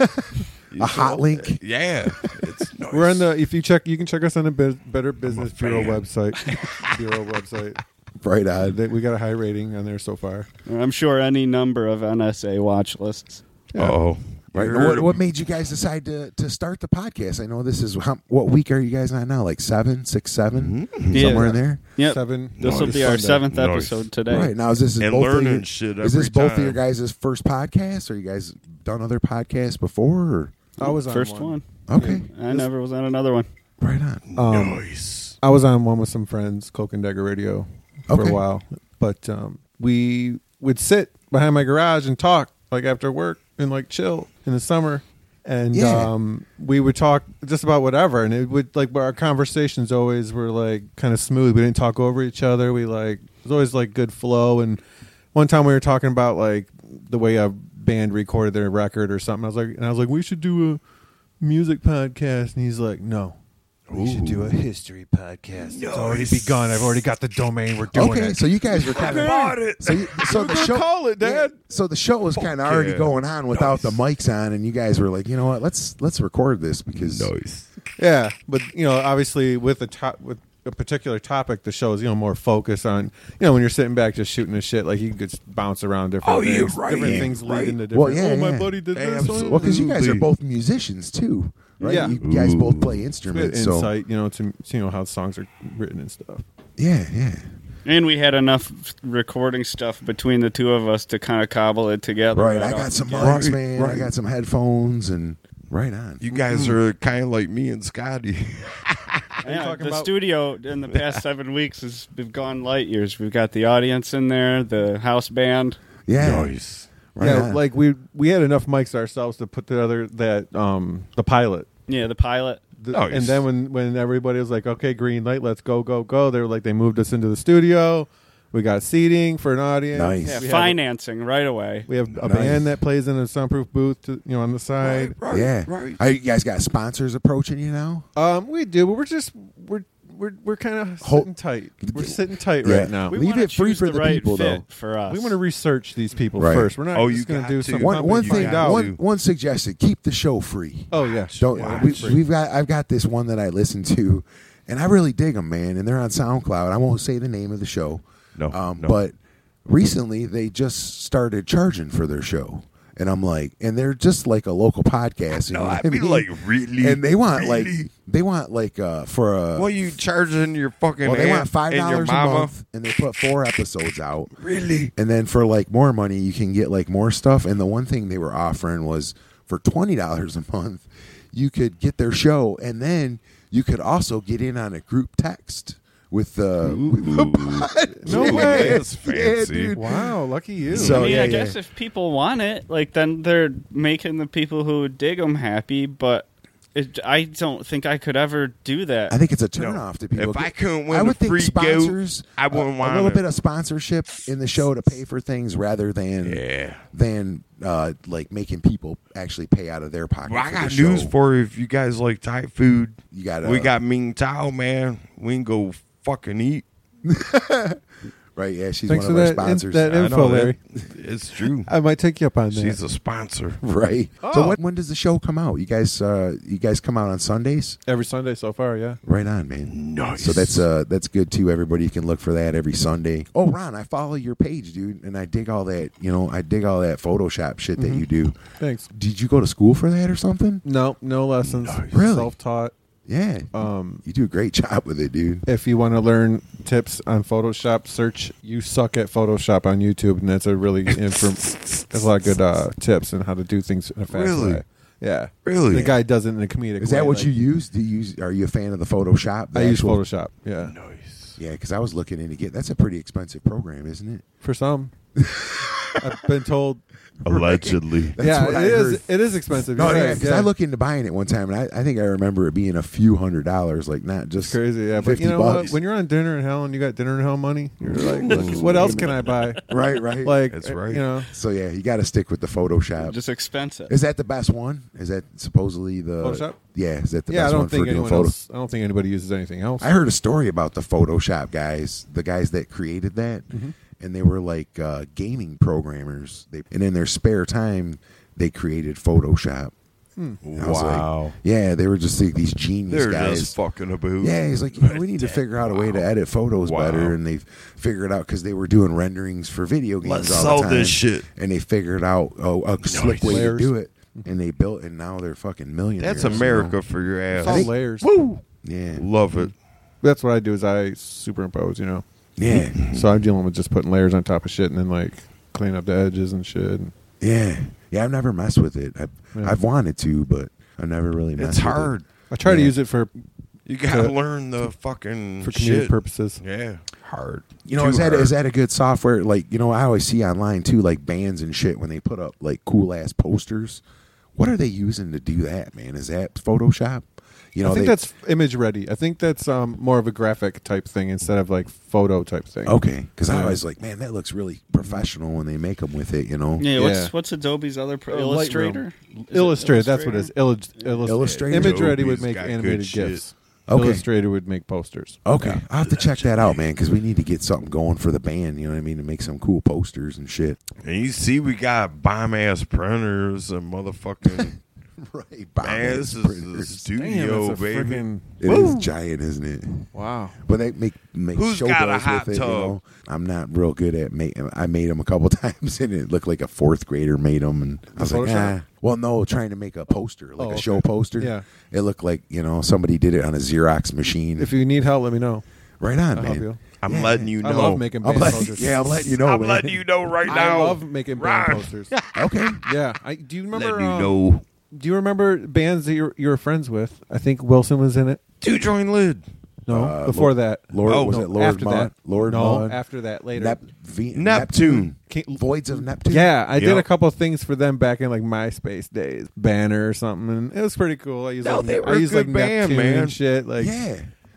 B: a hot link.
A: Yeah, it's nice.
E: We're on the. If you check, you can check us on the Be- Better Business Bureau
A: fan.
E: website. Bureau website.
B: Right on.
E: They- We got a high rating on there so far.
D: I'm sure any number of N S A watch lists.
A: Oh,
B: Right. What, what made you guys decide to, to start the podcast? I know this is how, what week are you guys on now? Like seven, six, seven,
A: Mm-hmm.
B: somewhere
D: Yeah.
B: in there.
D: Yep.
E: Seven.
D: This will
E: no,
D: be our
E: Sunday.
D: seventh
A: Nice.
D: episode today.
B: Right now, is this is
A: And
B: both of
A: learning
B: your,
A: shit
B: Is this
A: every
B: both of your
A: time.
B: guys' first podcast, or you guys done other podcasts before? Or?
E: I was on
D: First one.
B: Okay,
D: I never was on another one.
B: right on.
E: Um,
A: nice.
E: I was on one with some friends, Coke and Dagger Radio, for
B: Okay.
E: a while. But um, we would sit behind my garage and talk, like after work, and like chill in the summer. And
B: Yeah.
E: um, we would talk just about whatever, and it would like our conversations always were like kind of smooth. We didn't talk over each other. We like it was always like good flow. And one time we were talking about like the way a band recorded their record or something. I was like, and I was like, we should do a music podcast. And he's like, no. We should do a history podcast. It's already begun. I've already got the domain. We're doing
B: Okay,
E: it.
B: so you guys were kind of
A: Bought it.
B: so, you, so the show
E: call it, Dad.
B: yeah, so the show was kind of already
A: yeah.
B: going on without the mics on, and you guys were like, you know what? Let's let's record this because
A: Nice.
E: Yeah, but you know, obviously with a top with a particular topic, the show is you know more focused on you know when you're sitting back just shooting the shit, like you can just bounce around different
A: Oh, yeah,
E: things,
A: right,
E: different
A: yeah,
E: things lead
A: right.
E: into different.
B: Well, yeah,
E: oh, my
B: yeah.
E: buddy did this.
A: Absolutely.
B: well, because you guys are
A: Absolutely.
B: both musicians too, right?
E: Yeah.
B: You guys both play
E: We had
B: instruments, so
E: insight, you know, to you know how songs are written and stuff.
B: yeah, yeah.
D: And we had enough recording stuff between the two of us to kind of cobble it together.
B: Right, I
D: off
B: got some
D: the
B: mics,
A: Right,
B: man. I
A: right.
B: got some headphones, and right on.
A: You guys are kind of like me and Scotty.
D: Yeah,
E: talking
D: the
E: about-
D: studio in the past seven weeks has we've gone light years. We've got the audience in there, the house band.
B: Yeah,
A: Nice.
B: right
E: yeah,
B: on.
E: like we we had enough mics ourselves to put together that um the pilot.
D: Yeah, the pilot.
E: The-
A: Nice.
E: And then when when everybody was like, okay, green light, let's go, go, go. They were like, they moved us into the studio. We got seating for an audience.
B: Nice.
D: Yeah,
E: We have-
D: financing right away.
E: We have a
B: Nice.
E: band that plays in a soundproof booth, to, you know, on the side.
A: Right,
B: yeah.
A: right.
B: Are you guys got sponsors approaching you now?
E: Um, we do, but we're just we're we're we're kind of
B: Hold-
E: sitting tight. We're sitting tight
B: Yeah.
E: right now.
D: We
B: Leave
D: wanna
B: it free
D: choose
B: for
D: the,
B: the
D: right
B: people,
D: fit
B: though.
D: for us.
E: We want to research these people
B: Right.
E: first. We're not
A: Oh,
E: just
A: you
E: going
A: got
E: do
A: to.
E: some
B: One
E: company
B: one
E: you
B: thing,
E: find out.
B: one one suggestion: keep the show free.
E: Oh yeah,
B: Don't
E: yeah,
B: we,
E: it's free.
B: we've got I've got this one that I listen to, and I really dig them, man. And they're on SoundCloud. I won't say the name of the show,
A: No,
B: um,
A: no.
B: but recently they just started charging for their show, and I'm like, and they're just like a local podcast. You
A: No,
B: know what
A: I'd
B: I
A: be
B: mean?
A: like, really?
B: and they want like
A: Really?
B: they want like uh, for a
A: What you charging your fucking
B: well, they want
A: aunt
B: five
A: and your
B: dollars a
A: mama?
B: month, and they put four episodes out.
A: Really?
B: And then for like more money, you can get like more stuff. And the one thing they were offering was for twenty dollars a month, you could get their show, and then you could also get in on a group text with the.
E: No
B: Yeah,
E: way.
A: That's
B: yeah,
A: fancy.
B: dude.
E: Wow, lucky you.
B: So-
D: I mean,
B: yeah,
D: I
B: yeah.
D: guess if people want it, like then they're making the people who dig them happy. But it, I don't think I could ever do that.
B: I think it's a turnoff to people.
A: If I couldn't win
B: I would
A: a
B: think
A: free
B: sponsors,
A: goat, I wouldn't
B: a,
A: want
B: a little
A: it.
B: bit of sponsorship in the show to pay for things rather than
A: Yeah.
B: than uh, like making people actually pay out of their pocket.
A: Well, I
B: for
A: got
B: the
A: news
B: show.
A: for you. If you guys like Thai food,
B: You got
A: we got Ming Tao, man. We can go fucking eat.
B: right. Yeah, she's
E: Thanks
B: one
E: for
B: of our
E: that in-
B: sponsors.
E: that
A: I
E: info,
A: know
E: Larry.
A: that. It's true.
E: I might take you up on that.
A: She's a sponsor.
B: Right.
E: Oh.
B: So when, when does the show come out? You guys, uh, you guys come out on Sundays?
E: Every Sunday so far, yeah.
B: Right on, man.
A: Nice.
B: So that's uh that's good too. Everybody can look for that every Sunday. Oh, Ron, I follow your page, dude, and I dig all that. You know, I dig all that Photoshop shit that you do.
E: Thanks.
B: Did you go to school for that or something?
E: No, no lessons.
B: Really?
E: Self-taught.
B: Yeah.
E: Um,
B: You do a great job with it, dude.
E: if you want to learn tips on Photoshop, search "You Suck at Photoshop" on YouTube, and that's a really inform- there's a lot of good uh, tips on how to do things in a fast
A: Really?
E: way. Yeah,
A: Really?
E: The guy does it in a comedic.
B: Is that
E: way,
B: what
E: like-
B: you use? Do you use? Are you a fan of the Photoshop? The
E: I use
B: actual-
E: Photoshop. Yeah,
A: Nice.
B: Yeah, because I was looking into get. That's a pretty expensive program, isn't it?
E: for some, I've been told.
A: Allegedly.
B: That's
E: yeah,
B: what
E: it
B: I
E: is.
B: heard.
E: It is expensive.
B: No,
E: You're
B: yeah,
E: right,
B: because I looked into buying it one time, and I, I think I remember it being a few hundred dollars, like not just
E: It's crazy. Yeah, but
B: fifty
E: you know
B: bucks.
E: what? When you're on dinner in hell and you got dinner in hell money, you're like, look, what else can I buy?
B: right, right.
E: Like,
A: That's
E: uh,
A: right.
E: You know,
B: so yeah, you got to stick with the Photoshop.
D: Just expensive.
B: Is that the best one? Is that supposedly the
E: Photoshop?
B: Yeah, is that the
E: yeah. I
B: best
E: don't
B: one
E: think
B: for doing
E: anyone
B: photo?
E: else. I don't think anybody uses anything else.
B: I heard a story about the Photoshop guys, the guys that created that,
E: Mm-hmm.
B: and they were like uh, gaming programmers. They and in their spare time, they created Photoshop. And I was like,
A: Wow.
B: yeah, they were just like these genius
A: They're
B: guys.
A: just fucking about.
B: Yeah, he's like, you know, we need to figure out a way to edit photos
A: Wow.
B: better, and they figured out because they were doing renderings for video games
A: Let's
B: all
A: sell
B: the time.
A: this shit.
B: And they figured out oh, a slick way
E: Layers.
B: to do it, and they built, and now they're fucking millionaires.
A: That's
B: you
A: America
B: know?
A: for your
E: It's
A: ass.
E: all layers.
A: Woo!
B: Yeah,
A: Love it.
E: That's what I do. Is I superimpose. You know,
B: yeah,
E: so I'm dealing with just putting layers on top of shit and then like cleaning up the edges and shit.
B: yeah, yeah. I've never messed with it. I've,
E: Yeah.
B: I've wanted to, but I've never really messed
A: It's
B: with
A: hard.
E: I try to
B: Yeah.
E: use it for
A: You gotta
E: To-
A: learn the fucking
E: for comedic
A: shit.
E: purposes.
A: Yeah, hard.
B: it. You know,
A: Too
B: is that
A: hard.
B: is that a good software? Like, you know, I always see online too, like bands and shit when they put up like cool ass posters. What are they using to do that, man? Is that Photoshop? You know,
E: I think
B: they,
E: that's image ready. I think that's um, more of a graphic type thing instead of like photo type thing.
B: okay. Because I
E: Yeah.
B: always like, man, that looks really professional when they make them with it. You know,
D: Yeah, what's
E: Yeah.
D: what's Adobe's other pro-
E: Uh,
D: Illustrator? Is it
E: Illustrator, that's what it is. Illus- Illus-
B: Illustrator?
E: Image ready would
A: Adobe's
E: make
A: got good
E: animated
A: shit.
E: GIFs.
B: Okay.
E: Illustrator would make posters.
B: Okay,
E: Yeah.
B: I'll have to check that out, man, because we need to get something going for the band. You know what I mean? To make some cool posters and shit.
A: And you see, we got bomb ass printers and motherfucking.
B: Right,
A: Man, this is the studio,
E: Damn, it's a
A: baby.
E: friggin-
B: It is giant, isn't it?
E: Wow.
B: But they make make
A: Who's
B: show
A: got a
B: bills
A: hot
B: with it. You
A: tub?
B: know? I'm not real good at making. I made them a couple times, and it looked like a fourth grader made them. And I was like,
E: Photoshop?
B: ah. Well, no, trying to make a poster, like
E: Oh,
B: a
E: okay.
B: show poster.
E: Yeah.
B: It looked like you know somebody did it on a Xerox machine.
E: If you need help, let me know.
B: right on,
E: I'll
B: man.
E: help you.
A: I'm
B: Yeah.
A: letting you know.
E: I love making
B: I'm
E: band
B: letting,
E: posters.
B: yeah, I'm letting you know,
A: I'm
B: man.
A: letting you know right
E: I
A: now.
E: love making band
A: Ron.
E: posters.
B: Okay.
E: Yeah. I, do you remember?
A: Letting you
E: um,
A: know.
E: Do you remember bands that you're you were friends with? I think Wilson was in it.
A: Two joint lid.
E: No,
B: Uh,
E: before
B: Lord-
E: that.
B: Lord,
A: Oh,
B: was
E: no,
B: it Lord
E: after
B: Mudd?
E: that.
B: Lord
E: no,
B: Mudd?
E: after that later.
B: Nep- v-
A: Neptune.
B: Neptune.
E: King-
B: Voids of Neptune.
E: Yeah, I did
A: Yep.
E: a couple things for them back in like MySpace days, Banner or something, and it was pretty cool. I used
A: No,
E: like,
A: they were
E: I
A: a
E: used
A: good
E: like
A: band,
E: Neptune
A: man.
E: and shit. Like,
B: yeah.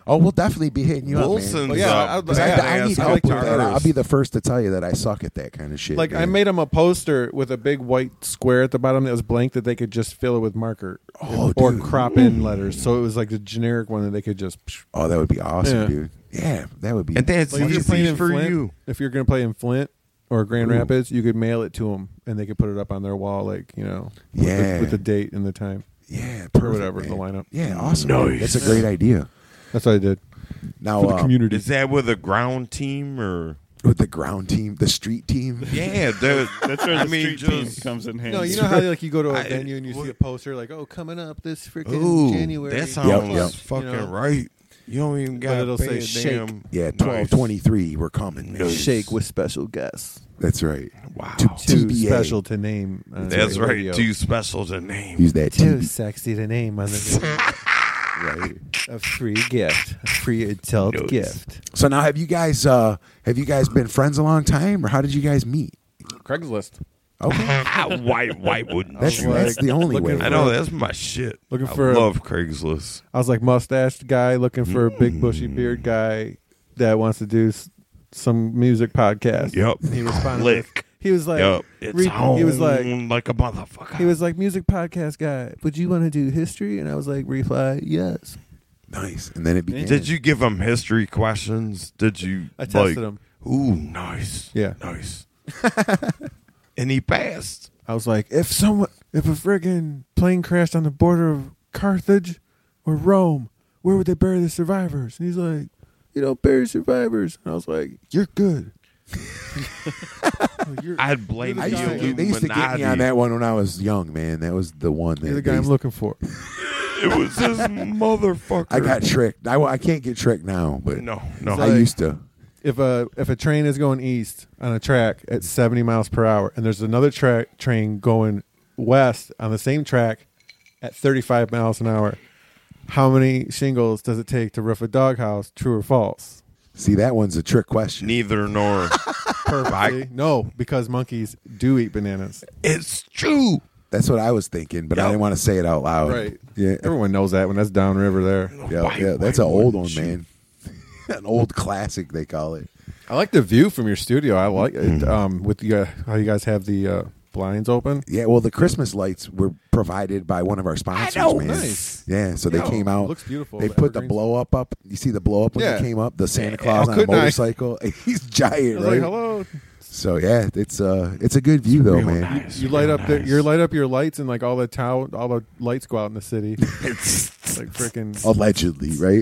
B: Oh, we'll definitely be hitting you
A: Wilson's
B: up, man.
E: Well, yeah,
A: up.
E: I'd-
B: 'Cause I,
E: yeah,
B: I need
A: Ass
B: help with
A: guitars.
B: that. I'll be the first to tell you that I suck at that kind of shit.
E: Like I
B: man.
E: made them a poster with a big white square at the bottom that was blank that they could just fill it with marker
B: Oh,
E: or
B: dude.
E: crop in letters. So it was like a generic one that they could just.
B: Oh, that would be awesome,
E: Yeah.
B: dude. Yeah, that would be.
A: And that's
E: Like if you're
A: easy
E: playing in
A: for
E: Flint,
A: you.
E: if you're going to play in Flint or Grand
B: Ooh.
E: Rapids, you could mail it to them and they could put it up on their wall, like you know, with,
B: Yeah.
E: the, with the date and the time.
B: yeah, perfect,
E: or whatever,
B: man.
E: the lineup.
B: Yeah, awesome. man.
A: Nice.
B: That's a great idea.
E: That's what I did
B: Now,
E: for the
B: uh,
E: community.
A: Is that with a ground team or?
B: with the ground team, the street team.
A: Yeah, dude.
D: That's where the
A: I mean,
D: street team
A: just-
D: comes in handy.
E: No, you know how like you go to a
A: I-
E: venue and you see
A: what-
E: a poster like, "Oh, coming up this freaking
A: Ooh,
E: January."
A: that sounds
B: yep.
A: fucking
E: You know?
A: right. You don't even got
E: it'll
A: to
E: say
A: pay a
E: shake.
A: damn.
B: Yeah, twelve twenty-three. We're coming. Man.
E: Shake with special guests.
B: That's right.
A: Wow.
B: Too
E: Too
B: T B A.
E: special to name. on
A: That's
E: the
A: right.
E: radio.
A: Too special to name.
B: Use that
E: Too
B: T B.
E: sexy to name on the
B: Right.
E: a free gift, a free adult
A: Nice.
E: gift.
B: So now, have you guys uh have you guys been friends a long time, or how did you guys meet?
E: Craigslist.
B: Okay,
A: Why? Why wouldn't
B: that's
A: you?
B: that's the only way.
E: looking
A: I know that's my shit.
E: Looking
A: I
E: for a-
A: love Craigslist.
E: I was like mustached guy looking for a big bushy beard guy that wants to do s- some music podcast.
A: Yep.
E: And he responded. with-
A: Click.
E: He was like,
A: Yep. It's
E: re-
A: home
E: he was like,
A: like a motherfucker.
E: he was like music podcast guy. Would you want to do history? And I was like, reply yes.
B: Nice. And then it began.
A: Did you give him history questions? Did you?
E: I tested
A: like,
E: him.
A: Ooh, nice.
E: Yeah.
A: Nice. And he passed.
E: I was like, if someone, if a friggin' plane crashed on the border of Carthage or Rome, where would they bury the survivors? And he's like, you don't bury survivors. And I was like, you're good. Like, you're,
A: I'd blame
E: You're
B: I
E: the
A: the
B: used,
E: guy-
B: to, they used to get me
A: Illuminati.
B: on that one when I was young, man. That was the one that
E: you're the
B: they
E: guy I'm
B: used-
E: looking for.
A: It was this motherfucker.
B: I got tricked. I, I can't get tricked now, but
A: no, no.
B: I
E: like-
B: used to.
E: If a if a train is going east on a track at seventy miles per hour, and there's another tra- train going west on the same track at thirty-five miles an hour, how many shingles does it take to roof a doghouse? True or false?
B: See, that one's a trick question.
A: Neither nor.
E: Perfectly. No, because monkeys do eat bananas.
A: It's true.
B: That's what I was thinking, but I
A: Yep.
B: didn't want to say it out loud.
E: Right.
B: Yeah.
E: Everyone knows that when that's downriver there.
B: Yeah,
A: Why-
B: yeah, that's
A: why
B: an old one,
A: wouldn't you?
B: man. An old classic, they call it.
E: I like the view from your studio. I like it. Um, with the, uh, how you guys have the uh, blinds open.
B: Yeah, well, the Christmas lights were provided by one of our sponsors,
A: know.
B: man.
E: Nice.
B: Yeah, so they
E: Yeah,
B: came out.
E: looks beautiful,
B: They
E: the
B: put the
E: evergreens.
B: blow up up. You see the blow up when
E: Yeah.
B: they came up. The Santa
E: Yeah,
B: Claus
E: how
B: on a
E: couldn't I?
B: motorcycle. He's giant,
E: I was
B: right?
E: like, hello.
B: So yeah, it's uh, it's a good view though,
A: Real
B: man.
A: nice.
E: You light
A: Real
E: up the,
A: nice.
E: you light up your lights and like all the town, all the lights go out in the city.
A: It's
E: Like freaking.
B: Allegedly, right?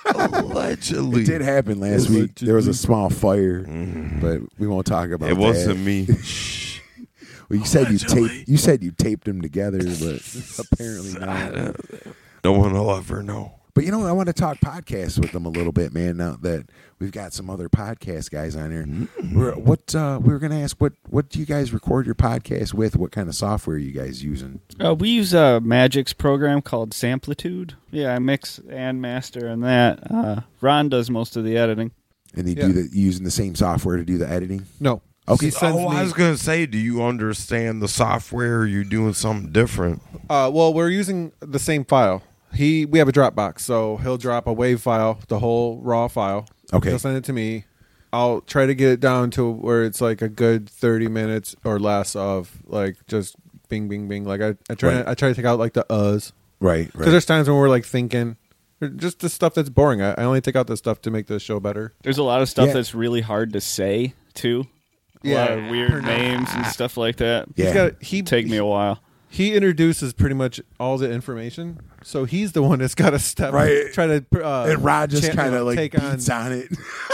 A: allegedly.
B: It did happen last week. There was a small fire, but we won't talk about
A: It
B: that.
A: wasn't me. Shh.
B: Well, you said you
A: Allegedly.
B: taped. You said you taped them together, but apparently not.
A: No one will ever know.
B: But you know, I want to talk podcasts with them a little bit, man. Now that we've got some other podcast guys on here, we're, what uh, we were going to ask, what what do you guys record your podcast with? What kind of software are you guys using?
D: Uh, we use a Magic's program called Samplitude. Yeah, I mix and master in that. Uh, Ron does most of the editing.
B: And they
E: Yeah.
B: do the using the same software to do the editing.
E: No.
B: Okay.
E: He sends
A: Oh,
E: me,
A: I was going to say, do you understand the software? Or are you doing something different?
E: uh, well, we're using the same file. He, we have a Dropbox, so he'll drop a WAV file, the whole raw file.
B: Okay.
E: He'll send it to me. I'll try to get it down to where it's like a good thirty minutes or less of like just bing, bing, bing. Like I, I try,
B: Right.
E: to, I try to take out like the uhs.
B: Right.
E: Because
B: Right.
E: there's times when we're like thinking, or just the stuff that's boring. I, I only take out the stuff to make the show better.
D: There's a lot of stuff
B: Yeah.
D: that's really hard to say, too. A
E: Yeah.
D: lot of weird names and stuff like that.
B: Yeah.
E: He's got, he
D: Take me a while.
E: He introduces pretty much all the information, so he's the one that's got to step
B: Right.
E: try to. Uh,
B: and Rod just
E: cha-
B: kind
E: you
B: of
E: know,
B: like
E: take on
B: beats on it.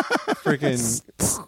E: freaking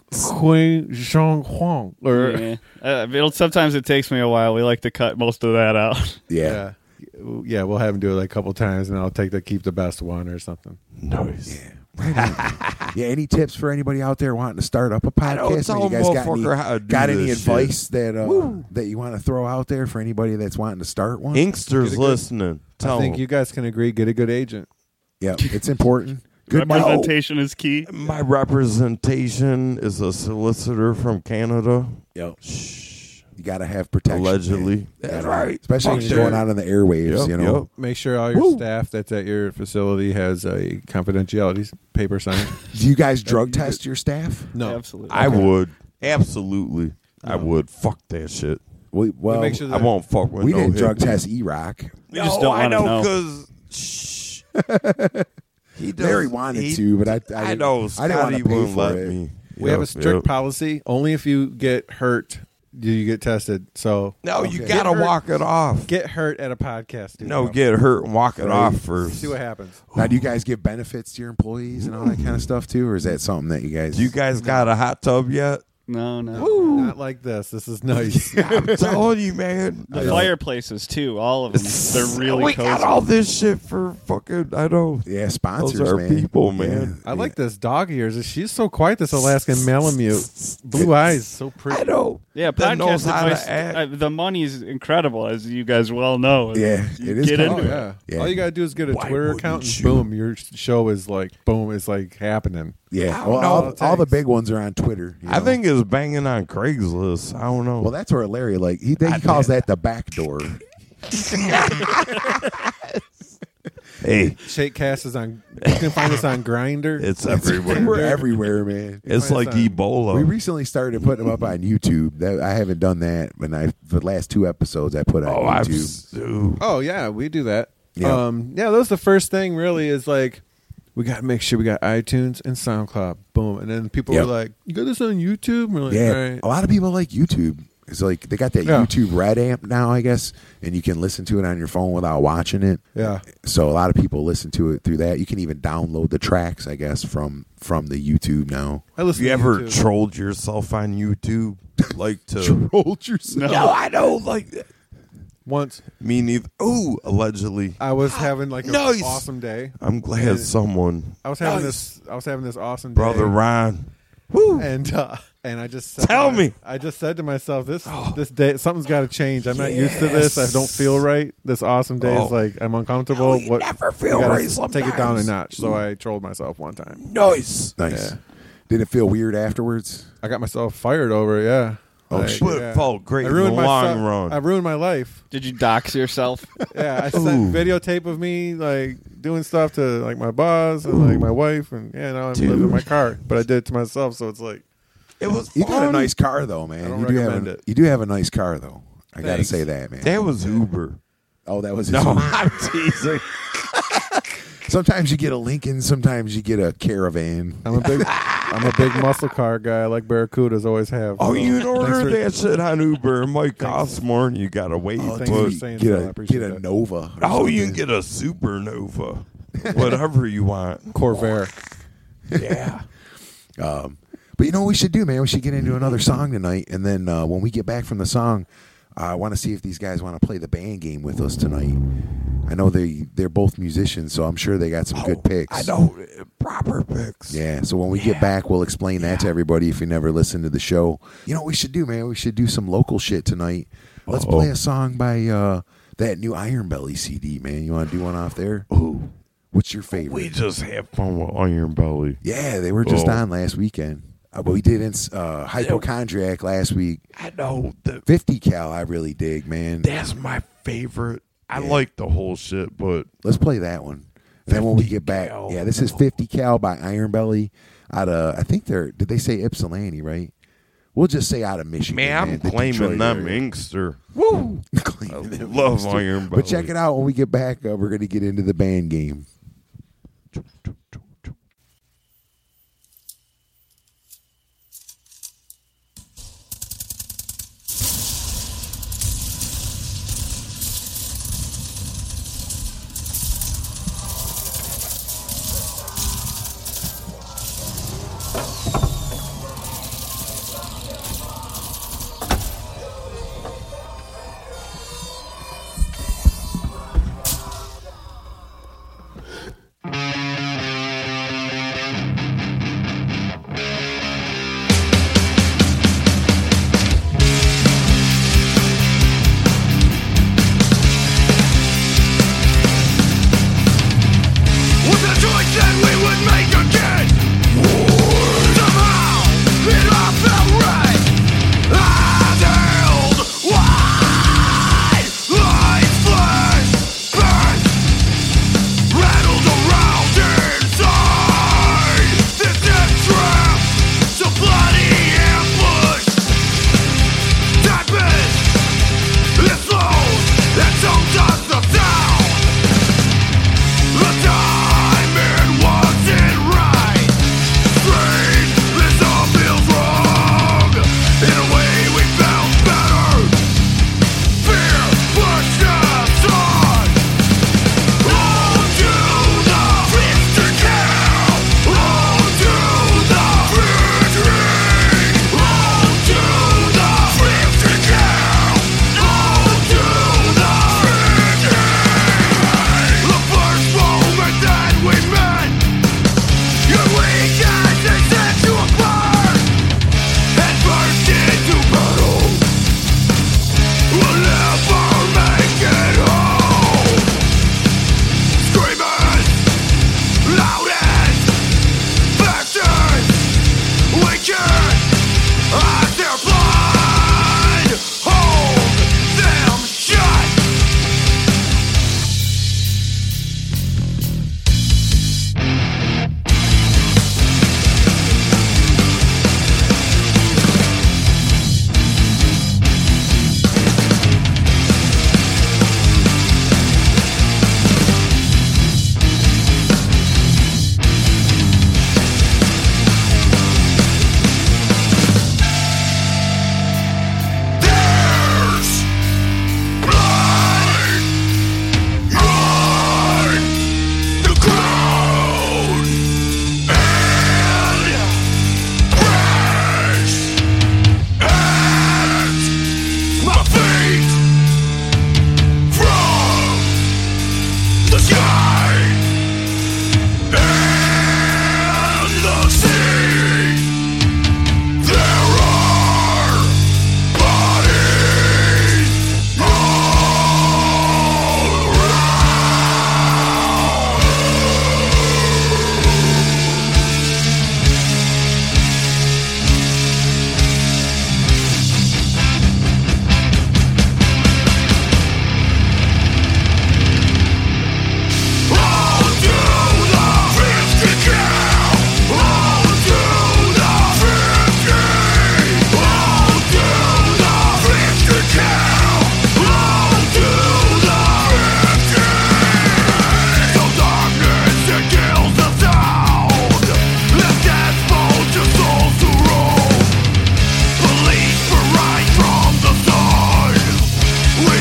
E: Hui Zhang Huang. Or
D: Yeah. Uh, it'll, sometimes it takes me a while. We like to cut most of that out.
B: Yeah.
E: yeah, yeah, we'll have him do it like a couple times, and I'll take the keep the best one or something.
A: Nice.
B: Yeah. Right on. Yeah. Any tips for anybody out there wanting to start up a
A: I don't
B: podcast?
A: tell
B: Man, you guys got
A: motherfucker how to
B: any,
A: do
B: got any
A: this
B: advice that uh, that you want to throw out there for anybody that's wanting to start one?
A: Inkster's
E: Get a good-
A: listening. Tell
E: I think
A: him.
E: you guys can agree. Get a good agent.
B: Yeah, it's important. Good mouth.
D: Representation is key.
A: My representation is a solicitor from Canada.
B: Yep.
A: Shh.
B: You got to have protection.
A: Allegedly.
B: man.
A: That's
B: Gotta-
A: right.
B: Especially when
A: Fuck
B: you're going
A: sure.
B: out on the airwaves,
A: Yep,
B: you know.
A: yep.
E: Make sure all your
A: Woo.
E: staff that's at your facility has a confidentiality paper signed.
B: Do you guys drug test your staff?
E: No.
D: Absolutely.
A: I would. Absolutely. I would. Fuck that shit.
B: We, well,
E: make sure
A: I won't fuck with
B: we
A: no
B: didn't drug
A: hippie.
B: test E-Rock.
D: We just don't
A: I
D: wanna
A: know
D: know.
A: because shh. he does,
B: Larry wanted
A: he-
B: to, but I, I,
A: I
B: didn't-
A: know
B: I didn't
A: Scotty
B: want to pay
A: wouldn't
B: for
A: let
B: it.
A: me.
E: We have a
A: Yep,
E: strict
A: yep.
E: policy. Only if you get hurt do you get tested. So
A: No, you
B: Okay.
A: gotta
E: Get hurt.
A: walk it off.
E: get hurt at a podcast. Dude.
A: No, get hurt and walk it
B: Right.
A: off first.
E: See what happens.
B: Now, do you guys give benefits to your employees and all that kind of stuff too, or is that something that you guys?
A: Do you guys got a hot tub yet?
D: No, no.
E: Not like this. This is nice.
A: I'm telling you, man.
D: The fireplaces too, all of them. They're really
A: we
D: cozy.
A: got all this shit for fucking. I know.
B: yeah, sponsors,
A: Those are
B: man.
A: people, man.
E: I like this dog of yours. She's so quiet. This Alaskan Malamute, blue eyes, so pretty.
A: I know.
D: Yeah,
A: That knows
D: podcast
A: how to
D: advice.
A: act.
D: Uh, the money's incredible, as you guys well know.
B: Yeah,
D: You
B: it is
D: Get
B: cool.
E: Oh
D: into it.
E: yeah.
B: Yeah.
E: All you gotta do is get a
A: Why
E: Twitter
A: wouldn't
E: account, and
A: you?
E: boom, your show is like boom, it's like happening.
B: Yeah,
A: I
B: well,
A: don't know
B: all,
E: what it
B: all the
E: takes.
B: big ones are on Twitter. you
A: I
B: know?
A: think it's banging on Craigslist. I don't know.
B: Well, that's where Larry like he, he calls that the back door.
A: hey,
E: Shake Cast is on. You can find us on Grinder.
A: it's everywhere.
B: We're everywhere, man.
A: It's
E: find
A: like
E: us on-
A: Ebola.
B: We recently started putting them up on YouTube. That I haven't done that, but I the last two episodes I put on
A: oh, I've.
B: YouTube.
A: Ooh.
E: Oh yeah, we do that.
B: Yeah.
E: Um, yeah, that was the first thing. Really, is like we got to make sure we got iTunes and SoundCloud. Boom, and then people
B: Yep.
E: were like, "You got this on YouTube?" And we're like,
B: Yeah,
E: "All right."
B: a lot of people like YouTube. It's like they got that
E: Yeah.
B: YouTube Red amp now, I guess, and you can listen to it on your phone without watching it.
E: Yeah.
B: So a lot of people listen to it through that. You can even download the tracks, I guess, from from the YouTube now.
E: I listen
A: You
E: to
A: ever
E: YouTube.
A: trolled yourself on YouTube? Like to.
B: Trolled yourself.
A: No, I know. Like
E: once?
A: me neither. Ooh, allegedly.
E: I was having like an
A: Nice.
E: awesome day.
A: I'm glad someone,
E: I was having
A: Nice.
E: this. I was having this awesome
A: brother
E: day.
A: Ron. Woo.
E: and uh, and I just said
A: Tell
E: to
A: me.
E: I just said to myself, this this day something's got to change. I'm not used to this. I don't feel right. This awesome day is
A: Oh.
E: like I'm uncomfortable.
A: No, you
E: what
A: never feel
E: we gotta
A: right
E: s- Take it down a
A: sometimes.
E: notch. So I trolled myself one time.
A: Nice.
B: Nice.
E: Yeah.
B: Did it feel weird afterwards?
E: I got myself fired over it. Yeah.
B: Oh,
E: Like,
B: shit.
A: But it felt great
E: I
A: in the
E: ruined my
A: long
E: su-
A: run.
E: I ruined my life.
D: Did you dox yourself?
E: Yeah, I
A: Ooh.
E: sent videotape of me like doing stuff to like my boss and like my wife, and yeah, now I'm living in
A: Dude.
E: my car. But I did it to myself, so it's like
A: It was
B: You got a
A: fun.
B: nice car though, man.
E: I don't
B: you do have
E: recommend
B: a,
E: it.
B: you do have a nice car though. I got to
E: Thanks.
B: say that, man.
A: That was Uber.
B: Oh, that was his
A: No,
B: own.
A: I'm teasing.
B: Sometimes you get a Lincoln, sometimes you get a Caravan.
E: I'm a big, I'm a big muscle car guy. I like Barracudas always have.
A: Oh,
E: So,
A: you can
E: thanks
A: order
E: for-
A: that shit on Uber. It might cost more and you got to wait.
B: Oh,
E: thanks
A: but,
E: for
B: dude,
E: saying
B: get
E: so. I
B: a
E: appreciate
B: get a
E: that.
B: Nova. or
A: oh, you
B: something.
A: can get a Supernova. Whatever you want.
E: Corvair.
A: Yeah.
B: Um, but you know what we should do, man? We should get into another song tonight, and then uh, when we get back from the song, uh, I want to see if these guys want to play the band game with us tonight. I know they they're both musicians, so I'm sure they got some good picks.
A: I know. uh, Proper picks.
B: Yeah, so when we
A: Yeah.
B: get back, we'll explain that to everybody if you never listened to the show. You know what we should do, man? We should do some local shit tonight. Let's
A: Uh-oh.
B: play a song by uh, that new Iron Belly C D, man. You want to do one off there?
A: Ooh.
B: What's your favorite?
A: We just have fun with Iron Belly.
B: Yeah, they were just
A: Oh.
B: on last weekend. Uh, but we did in, uh, Hypochondriac last week.
A: I know. The,
B: fifty cal, I really dig, man.
A: that's my favorite. I
B: Yeah.
A: like the whole shit, but
B: Let's play that one. Then when we
A: fifty
B: get back,
A: cal.
B: yeah, this is fifty cal by Iron Belly. Out of, I think they're, did they say Ypsilanti, right? We'll just say out of Michigan.
A: man, I'm
B: the
A: claiming
B: Detroit
A: them
B: area.
A: Inkster. Woo!
B: Claiming
A: I
B: them
A: love
B: Inkster.
A: Iron Belly.
B: But check it out when we get back. Uh, we're going to get into the band game.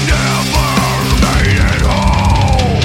A: never made it home.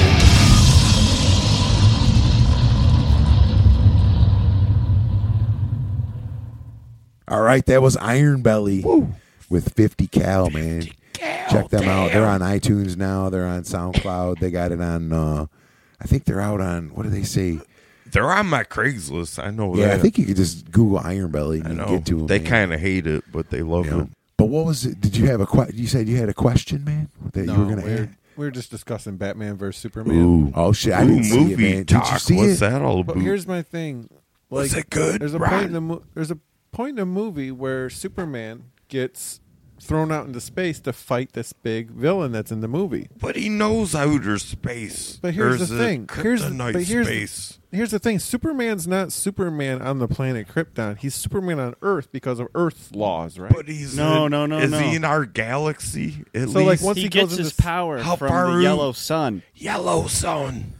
B: All right, that was Iron Belly with fifty cal, man. Check them out. They're on iTunes now. They're on SoundCloud. They got it on. Uh, I think they're out on. What do they say?
A: They're on my Craigslist. I know
B: Yeah,
A: that.
B: I think you could just Google Iron Belly and
A: I
B: you
A: know.
B: can get to them.
A: They
B: man.
A: kind of hate it, but they love
B: You know?
A: it.
B: But what was it? Did you have a que- You said you had a question, man, that
E: No,
B: you were going to
E: we're,
B: add.
E: we were just discussing Batman versus Superman.
A: Ooh.
B: Oh shit! I
A: Ooh,
B: didn't see it,
A: movie
B: man.
A: talk.
B: Did you see
A: What's
B: it?
A: that all
E: But
A: about?
E: here's my thing. Like,
A: Was it good,
E: There's a
A: Ron?
E: point in the mo- there's a point in the movie where Superman gets thrown out into space to fight this big villain that's in the movie.
A: But he knows outer space.
E: But here's
A: Or
E: the
A: is it
E: thing. Here's the-
A: kryptonite
E: but here's the-
A: space.
E: Here's the thing: Superman's not Superman on the planet Krypton. He's Superman on Earth because of Earth's laws, right?
A: But he's
D: No,
A: in,
D: no, no,
A: Is
D: no.
A: he in our galaxy? At
E: So, like,
A: least
E: once
D: he,
E: he
D: gets
E: goes
D: his
E: into s-
D: power
A: How
D: from
A: far
D: the
A: are-
D: yellow sun.
A: yellow sun.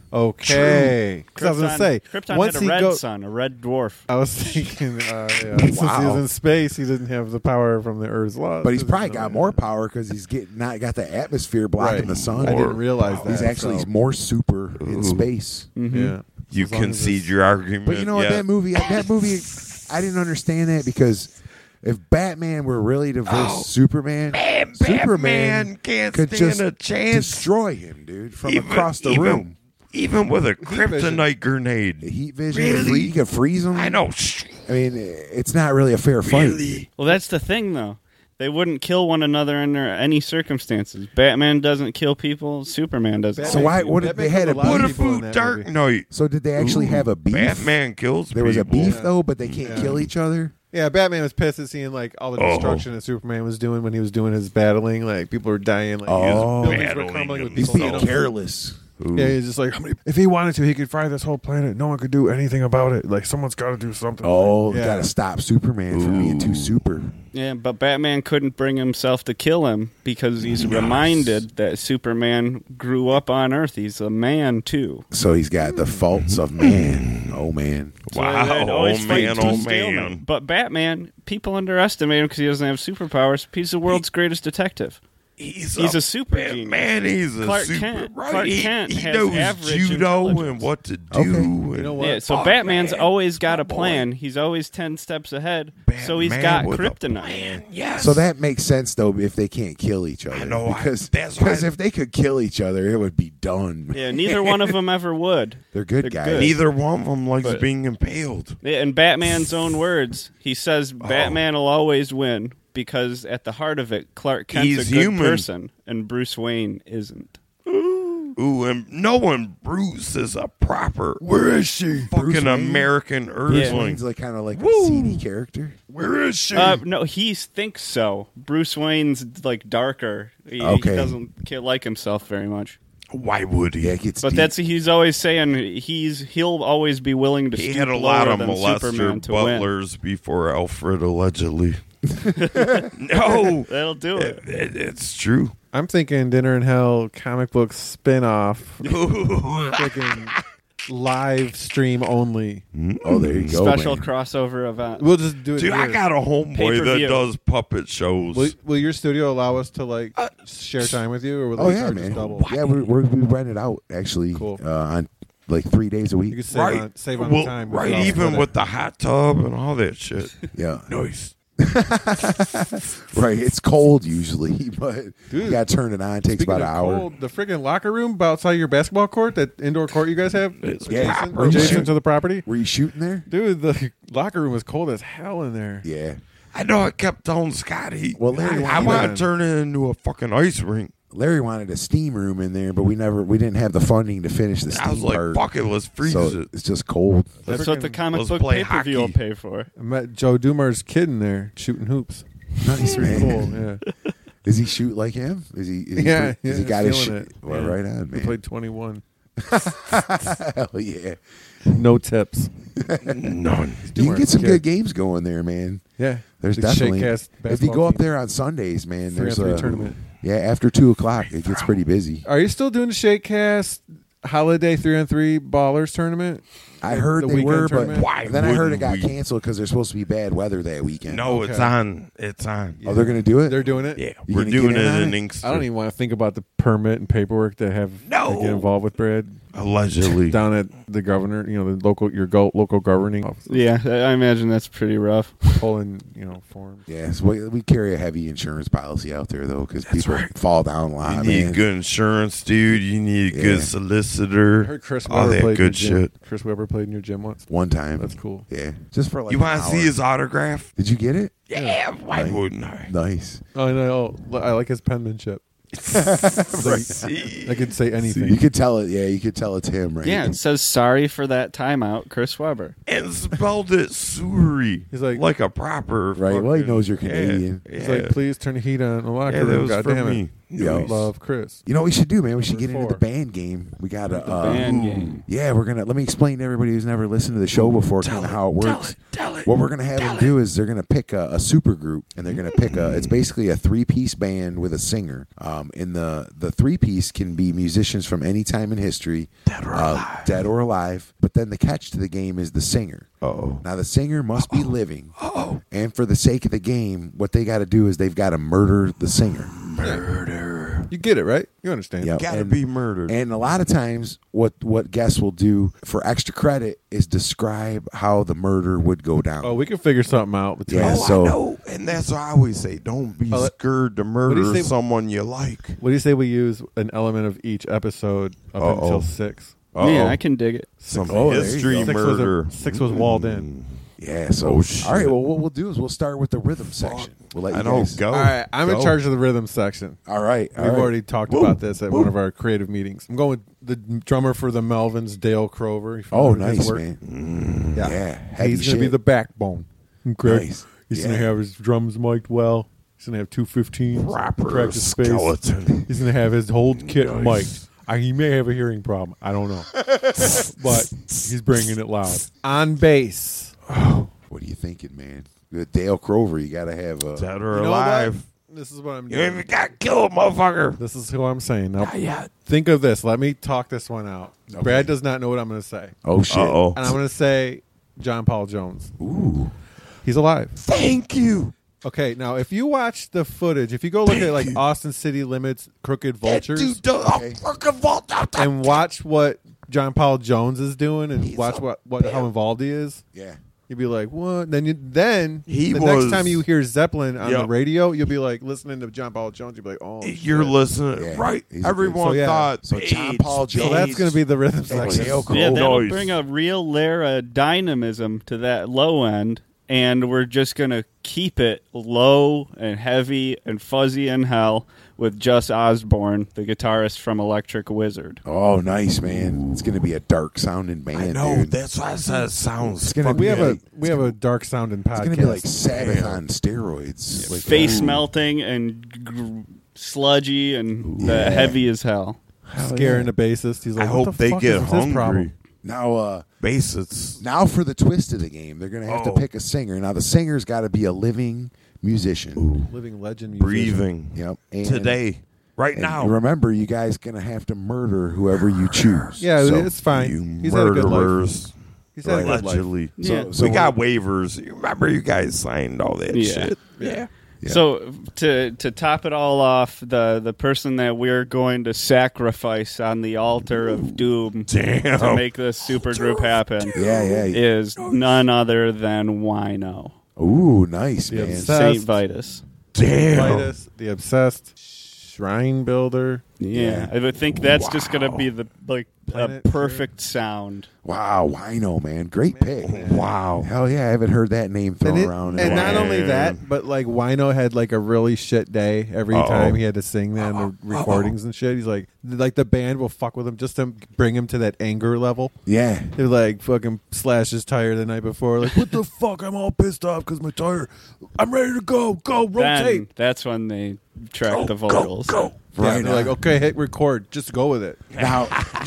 E: okay, because I was gonna
D: Krypton-
E: say
D: Krypton
E: once
D: had a
E: he
D: red
E: go-
D: sun, a red dwarf.
E: I was thinking, uh, yeah, since he
B: Wow.
E: was in space, he didn't have the power from the Earth's laws.
B: But he's
E: Because
B: probably
E: no-
B: got more power because he's getting not got the atmosphere blocking
E: Right.
B: the sun.
E: I didn't realize that.
B: He's actually
E: so-
B: he's more super in space.
E: yeah.
A: You
E: As long as
A: concede
E: it's-
A: your argument.
B: But you know what?
A: yeah.
B: That movie, that movie, I didn't understand that because if Batman were really to verse
A: Oh.
B: Superman,
A: Man,
B: Superman
A: Batman can't
B: could
A: stand
B: just
A: a chance.
B: destroy him, dude, from
A: Even-
B: across the
A: even-
B: room.
A: Even with a
E: vision.
A: kryptonite grenade.
B: The heat vision,
A: Really?
B: free, you could freeze him.
A: I know. Shh.
B: I mean, it's not really a fair fight.
A: Really?
D: Well, that's the thing, though. They wouldn't kill one another under any circumstances. Batman doesn't kill people. Superman doesn't.
B: So why? What if
E: Batman
B: they had a
E: killed a lot
A: What
E: of
B: beef?
A: if
E: people in
A: who
E: that
A: Dark
E: movie.
A: Knight?
B: So did they actually have a beef?
A: Batman kills
B: There was a
A: people.
B: beef
E: Yeah.
B: though, but they can't
E: Yeah.
B: kill each other.
E: Yeah, Batman was pissed at seeing like all the
A: Oh.
E: destruction that Superman was doing when he was doing his battling. Like people were dying. Like
B: Oh.
E: buildings were
A: Battling
E: crumbling with
A: him.
B: He's
E: people.
B: being
E: in them.
B: careless.
A: Ooh.
E: Yeah, he's just like, how many, if he wanted to, he could fry this whole planet. No one could do anything about it. Like someone's got to do something.
B: Oh,
E: yeah.
B: gotta stop Superman from being too super.
D: Yeah, but Batman couldn't bring himself to kill him because he's reminded that Superman grew up on Earth. He's a man too.
B: So he's got the faults of man. Oh man.
D: So
A: Wow.
D: they'd always
A: Oh,
D: fight
A: man.
D: to
A: Oh,
D: stalemate.
A: man.
D: But Batman, people underestimate him because he doesn't have superpowers. He's the world's greatest detective.
A: He's,
D: He's a super
A: man,
D: genius.
A: Man, he's a
D: Clark
A: super.
D: Kent-
A: Right.
D: Clark
A: he
D: Kent
A: he
D: has
A: knows
D: average
A: judo and
D: intelligence.
A: what to do.
B: Okay.
A: and-
E: You know what?
D: Yeah, so
A: Fuck,
D: Batman's
A: man.
D: always got
A: My
D: a
A: boy.
D: plan. He's always ten steps ahead. so he's
A: Batman
D: got
A: with a
D: kryptonite.
A: plan, Yes.
B: So that makes sense though if they can't kill each other.
A: I know, I-
B: because
A: that's
B: because
A: why-
B: if they could kill each other, it would be done.
D: Yeah, neither one of them ever would.
B: They're good
D: They're
B: guys.
D: good.
A: neither one of them likes
D: But-
A: being impaled.
D: Yeah, in Batman's own words, he says Batman will always win because at the heart of it, Clark Kent's
A: He's
D: a good
A: human.
D: person and Bruce Wayne isn't.
A: Ooh, and knowing Bruce is a proper.
F: Where is she?
A: Fucking American
B: Bruce
A: Earthling.
B: Wayne's like kind of like
A: Woo.
B: a seedy character.
F: Where is she?
D: Uh, no, he thinks so. Bruce Wayne's like darker. He,
B: Okay.
D: he doesn't can't like himself very much.
A: Why would he?
B: Yeah, it gets
D: But
B: deep.
D: that's he's always saying he's he'll always be willing to.
A: he
D: stoop
A: had a lot
D: lower
A: of
D: than Superman
A: molester
D: to win.
A: butlers before Alfred allegedly. No,
D: That'll do it.
A: it, it's true.
E: I'm thinking Dinner in Hell comic book spin-off. Freaking live stream only.
B: oh, there you go.
D: Special
B: man.
D: crossover event.
E: We'll just do it.
A: Dude, I
E: here.
A: got a homeboy that
D: Pay-per-view.
A: does puppet shows.
E: Will, will your studio allow us to like share time with you, or will
B: Oh
E: they
B: yeah,
E: charge us
B: man.
E: double?
B: Yeah, we we we rent it out actually.
E: Cool.
B: Uh, on like three days a
E: You
B: week.
E: can save
A: right,
E: on save on
A: well,
E: the time.
A: right,
E: I'll
A: even
E: split
A: with
E: it.
A: the hot tub and all that shit.
B: Yeah,
A: Nice.
B: right. It's cold usually, but you
E: Dude,
B: gotta turn it on. It takes
E: Speaking
B: about an
E: of
B: hour.
E: cold, the freaking locker room outside your basketball court, that indoor court you guys have,
A: It's
B: Yeah.
E: adjacent,
B: Are you
E: adjacent
B: shooting?
E: to the property.
B: Were you shooting there?
E: Dude, the locker room was cold as hell in there.
B: Yeah.
A: I know I kept telling Scotty,
B: Well, Larry,
A: I, I
B: why
A: want
E: not?
A: to turn it into a fucking ice rink.
B: Larry wanted a steam room in there, but we never we didn't have the funding to finish the steam
A: I was like,
B: part.
A: fuck it, let's freeze
B: so
A: it.
B: it's just cold.
D: That's what the comic
A: let's
D: book
A: play
D: pay per view will
A: hockey.
D: pay for.
E: I met Joe Dumar's kid in there shooting hoops.
B: Nice man.
E: Cool, yeah.
B: Does he shoot like him? Is he? Is he
E: Yeah,
B: Is he
E: yeah,
B: got his
E: feeling
B: shit?
E: it.
B: Well,
E: Yeah.
B: right on,
E: We
B: man.
E: played twenty-one.
B: Hell yeah.
E: No tips.
A: None.
B: You can get some
E: Kid.
B: good games going there, man.
E: Yeah.
B: There's
E: Big
B: definitely.
E: Shake-Cast
B: If you
E: basketball
B: go up
E: team.
B: there on Sundays, man,
E: Three
B: there's
E: on three
B: a
E: tournament.
B: Yeah, after two o'clock, it gets pretty busy.
E: Are you still doing the Shake Cast Holiday three on three Ballers tournament?
B: I heard
E: The
B: they
E: weekend
B: were, but
E: tournament?
A: Why
B: then I heard it got
A: wouldn't we?
B: canceled because there's supposed to be bad weather that weekend.
A: No, it's
E: Okay.
A: on. It's on.
B: Oh, they're gonna do it.
E: They're doing it.
A: Yeah,
B: You
A: we're
B: gonna get
A: doing
B: in
A: it
B: on
A: in
B: it?
A: Inkster.
E: I don't even want to think about the permit and paperwork to have
A: No.
E: to get involved with, Brad.
A: Allegedly.
E: Down at the governor, you know, the local your go, local governing office,
D: Yeah, I imagine that's pretty rough.
E: pulling, you know, forms.
B: Yeah, so we, we carry a heavy insurance policy out there though, because people
A: right.
B: fall down a
A: You
B: lot.
A: need
B: man.
A: good insurance, dude. You need a
B: Yeah.
A: good solicitor.
E: I heard Chris
A: all
E: Webber
A: that
E: played
A: good
E: in your gym.
A: shit.
E: Chris Webber played in your gym once.
B: One time.
E: That's cool.
B: Yeah, just for like.
A: You
B: want
A: want to see his autograph?
B: Did you get it?
A: Yeah, why
B: Right.
A: wouldn't I?
B: Nice.
E: Oh, I know. I like his penmanship.
A: See?
E: I could say anything.
B: You could tell it. Yeah, you could tell it's him, right?
D: Yeah, it says sorry for that timeout, Chris Webber.
A: And spelled it Suri.
E: He's like-
A: like a proper.
B: Right, well, he
A: fucking-
B: knows you're
A: yeah,
B: Canadian.
A: Yeah,
E: He's like, please turn the heat on in the locker
A: yeah, that
E: room.
A: was
E: God
A: for
E: damn
A: me.
E: it.
B: Yo.
E: Love Chris.
B: You know what we should do, man? We should get
E: Number
B: into the
E: four.
B: band game. We got a uh,
D: Band game.
B: Yeah, we're gonna let me explain to everybody who's never listened to the show before kind of how it
A: Tell
B: works.
A: it, tell it.
B: What we're gonna have them do is they're gonna pick a, a super group, and they're gonna pick a. It's basically a three piece band with a singer. Um, in the the three piece can be musicians from any time in history,
A: Dead or
B: uh,
A: alive.
B: dead or alive. But then the catch to the game is the singer.
A: Uh-oh.
B: Now the singer must be living,
A: Uh-oh.
B: and for the sake of the game, what they got to do is they've got to murder the singer.
A: Murder.
E: You get it, right? You understand.
B: Yep.
A: Gotta
B: And-
A: be murdered.
B: And a lot of times, what what guests will do for extra credit is describe how the murder would go down.
E: Oh, we can figure something out between
B: Yeah,
A: oh,
B: so-
A: I know. And that's what I always say. Don't be
E: Oh, that-
A: scared to
E: do you
A: murder
E: say-
A: someone you like.
E: What do you say we use an element of each episode up
A: Uh-oh.
E: until six?
A: Uh-oh.
D: Yeah, I can dig it.
A: Some
B: Oh, there you
A: history
B: go.
E: Six was a-
A: murder.
E: six was walled in.
B: Yeah. So
A: Oh, shit.
B: all right. Well, what we'll do is we'll start with the rhythm section. We'll let you
A: I know.
B: guys
A: Go.
E: All right, I'm in
A: Go.
E: charge of the rhythm section.
B: All right. all
E: We've
B: right.
E: already talked
A: Woo.
E: about this at
A: Woo.
E: one of our creative meetings. I'm going with the drummer for the Melvins, Dale Crover. You
B: Oh,
E: familiar with his
B: nice,
E: work?
B: man.
E: Yeah,
B: Yeah, heavy
E: he's going to be
B: shit.
E: the backbone. Greg,
B: Nice.
E: he's
B: Yeah.
E: going to have his drums mic'd well. He's going to have two fifteens.
A: Proper
E: practice space.
A: skeleton.
E: He's going to have his whole kit
A: Nice.
E: mic'd. I, he may have a hearing problem. I don't know, but he's bringing it loud. On bass,
B: What are you thinking, man? With Dale Crover, you got to have a.
A: Dead or
E: You know
A: alive.
E: what? This is what I'm
A: You ain't
E: doing.
A: even got killed, motherfucker.
E: This is who I'm saying. Now,
A: Not yet.
E: think of this. Let me talk this one out.
B: Okay.
E: Brad does not know what I'm going to say.
B: Oh shit!
A: Uh-oh.
E: And I'm going to say John Paul Jones.
B: Ooh.
E: He's alive.
A: Thank you.
E: Okay, now if you watch the footage, if you go look
A: Thank
E: at like
A: you.
E: Austin City Limits, Crooked
A: That
E: Vultures,
A: dude does
B: Okay.
A: a fucking vault out there.
E: and watch what John Paul Jones is doing, and
A: He's
E: watch
A: a
E: what, what how involved he is,
B: Yeah.
E: you'd be like, what? Then you then
A: He
E: the
A: was-
E: next time you hear Zeppelin on the
A: Yep.
E: radio, you'll be like listening to John Paul Jones. You'll be like, oh,
A: You're
E: shit.
A: listening,
B: Yeah,
A: right?
B: he's a
A: Everyone
E: good- so, yeah.
A: thought
B: So John
A: Page,
B: Paul Jones-
E: So that's going to be the rhythm
B: And
E: section.
B: Dale Crover.
D: Yeah, that'll
A: Noise.
D: bring a real layer of dynamism to that low end, and we're just going to keep it low and heavy and fuzzy in hell with Just Osborne, the guitarist from Electric Wizard.
B: Oh, nice, man. It's going to be a dark sounding band,
A: I know.
B: dude.
A: That's why I said it sounds.
B: It's gonna
E: We have a
B: It's
E: we have a dark sounding podcast.
B: It's going to be like Sabbath on steroids. Like,
D: Face
B: ooh.
D: melting and gr- sludgy and
B: Yeah.
D: uh, heavy as hell.
B: Hell
E: scaring
B: yeah.
E: the bassist. He's
A: I
E: like, what
A: hope
E: the
A: they
E: fuck
A: get
E: is his
A: hungry.
E: problem?
B: Now, uh,
A: Bassists.
B: now for the twist of the game, they're going to have
A: Oh.
B: to pick a singer. Now, the singer's got to be a living musician.
E: Living legend. musician.
A: Breathing.
B: Yep. And,
A: Today. Right
B: and
A: now.
B: remember, you guys going to have to murder whoever you choose.
E: Yeah,
B: So-
E: it's fine.
A: You
E: He's had a good life.
A: murderers.
E: He's had a good life.
A: Allegedly.
D: Yeah.
B: So-
A: we got waivers. You remember you guys signed all that
D: Yeah.
A: shit.
E: Yeah.
B: Yeah.
D: So to to top it all off, the the person that we're going to sacrifice on the altar of doom
A: Damn.
D: to make this super group happen
B: Yeah, yeah.
D: is none other than Wino,
B: Ooh, nice,
E: Yeah,
B: man.
E: it's-
D: Saint
E: Obsessed.
D: Vitus.
A: Damn.
E: Vitus, the obsessed shrine builder.
D: Yeah, I would think that's just going to be the like a
E: Planet
D: perfect sound.
B: Wow, Wino, man. Great pick.
A: Wow.
B: Hell yeah, I haven't heard that name thrown
E: And, it-
B: around. in
E: and
B: a
E: not
B: while.
E: only that, but like Wino had like a really shit day every
A: Uh-oh.
E: time he had to sing that in the recordings and shit. He's like, like the band will fuck with him just to bring him to that anger level.
B: Yeah.
E: They're like fucking slash his tire the night before. Like, what the fuck? I'm all pissed off because my tire. I'm ready to go. Go
D: Then
E: rotate.
D: that's when they track
A: Go,
D: the
A: go,
D: vocals.
A: go.
E: Yeah,
B: Right.
E: they're like,
B: on.
E: okay, hit record. Just go with it.
B: Now,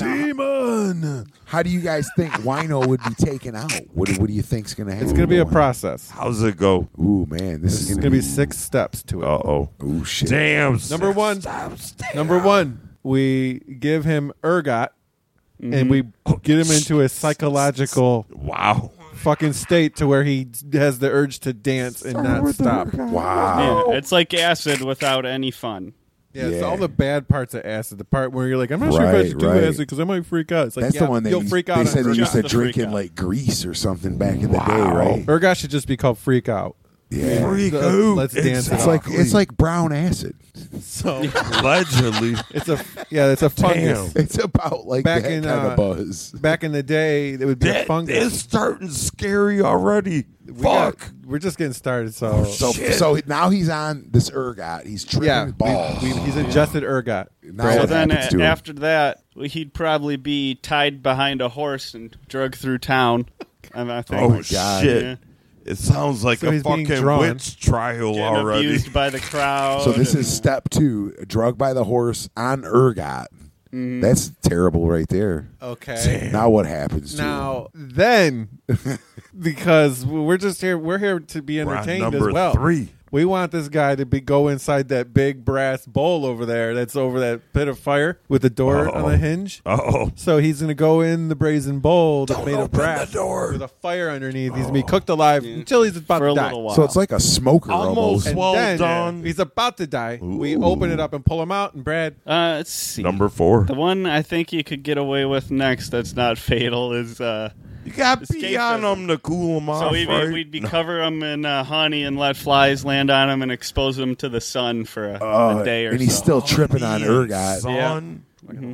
E: Demon.
B: how do you guys think Wino would be taken out? What, do- what do you think's going to happen?
E: It's gonna be a
B: with Wino?
E: process.
A: How's it go?
B: Ooh, man. This,
E: This
B: is
E: is
B: going
E: gonna be six steps to it.
A: Uh oh.
B: Ooh, shit.
A: Damn.
E: Number one. Number one, we give him ergot and we get him into a psychological
A: Wow.
E: fucking state to where he has the urge to dance and not stop.
B: Wow.
D: Yeah, it's like acid without any fun.
E: Yeah, it's
B: Yeah.
E: all the bad parts of acid. The part where you're like, I'm not sure if I
B: Right,
E: should do
B: right.
E: acid because I might freak out. It's like,
B: That's
E: yeah,
B: the one that
E: you'll
B: you-
E: freak out.
B: they
E: on
B: said they
E: Urgot.
B: used to
D: the
B: drink
D: freak
B: in
D: out.
B: like Greece or something back in the day,
A: Wow.
B: right?
E: Urgot should just be called freak out.
B: Yeah.
A: Freak
E: Uh,
A: out.
E: let's dance it
B: It's
E: off.
B: like it's like brown acid.
E: So
A: Allegedly.
E: it's a yeah, it's a fungus.
B: It's about like
E: Back
B: that
E: in,
B: kind
E: uh,
B: of buzz.
E: Back in the day, it would be a
A: That,
E: fungus.
A: it's starting scary already.
E: We got-
A: Fuck.
E: we're just getting started. So
B: So
A: Shit.
B: so now he's on this ergot. He's tripping
E: yeah,
B: balls.
E: we, we, he's ingested ergot.
B: Now
D: So
B: what
D: then
B: happens to
D: a-
B: him?
D: after that, he'd probably be tied behind a horse and drug through town. And I think
A: Oh,
B: my God.
A: shit.
D: Yeah.
A: It sounds like
E: So
A: a
E: he's being
A: fucking
E: drawn.
A: witch trial
D: Getting
A: already.
D: abused by the crowd.
B: So this
D: and-
B: is step two: drug by the horse on ergot.
E: Mm-hmm.
B: That's terrible, right there.
E: Okay.
B: Now what happens to him?
E: Now then, because we're just here, we're here to be
A: We're on
E: entertained
A: number
E: as well.
A: three.
E: We want this guy to be go inside that big brass bowl over there. That's over that pit of fire with the door
A: Uh-oh.
E: on the hinge.
A: Oh,
E: So he's going to go in the brazen bowl that's
A: Don't
E: made of
A: open
E: brass
A: the door.
E: with a fire underneath. He's going to be cooked alive until he's about
D: for
E: to
D: a
E: die.
D: little while.
B: So it's like a smoker
A: Almost.
B: almost.
E: And
A: Well
E: then
A: done.
E: he's about to die. We
A: Ooh.
E: open it up and pull him out. And Brad,
D: uh, let's see.
A: number four.
D: The one I think you could get away with next that's not fatal is uh,
A: You got pee
D: Escape
A: on
D: doesn't-
A: them to cool them off,
D: so we'd,
A: right?
D: be, we'd be cover them in uh, honey and let flies land on them and expose them to the sun for a,
B: Uh,
D: a day or
B: and he's
D: so.
B: still tripping on
A: Honey,
B: ergot.
A: Son.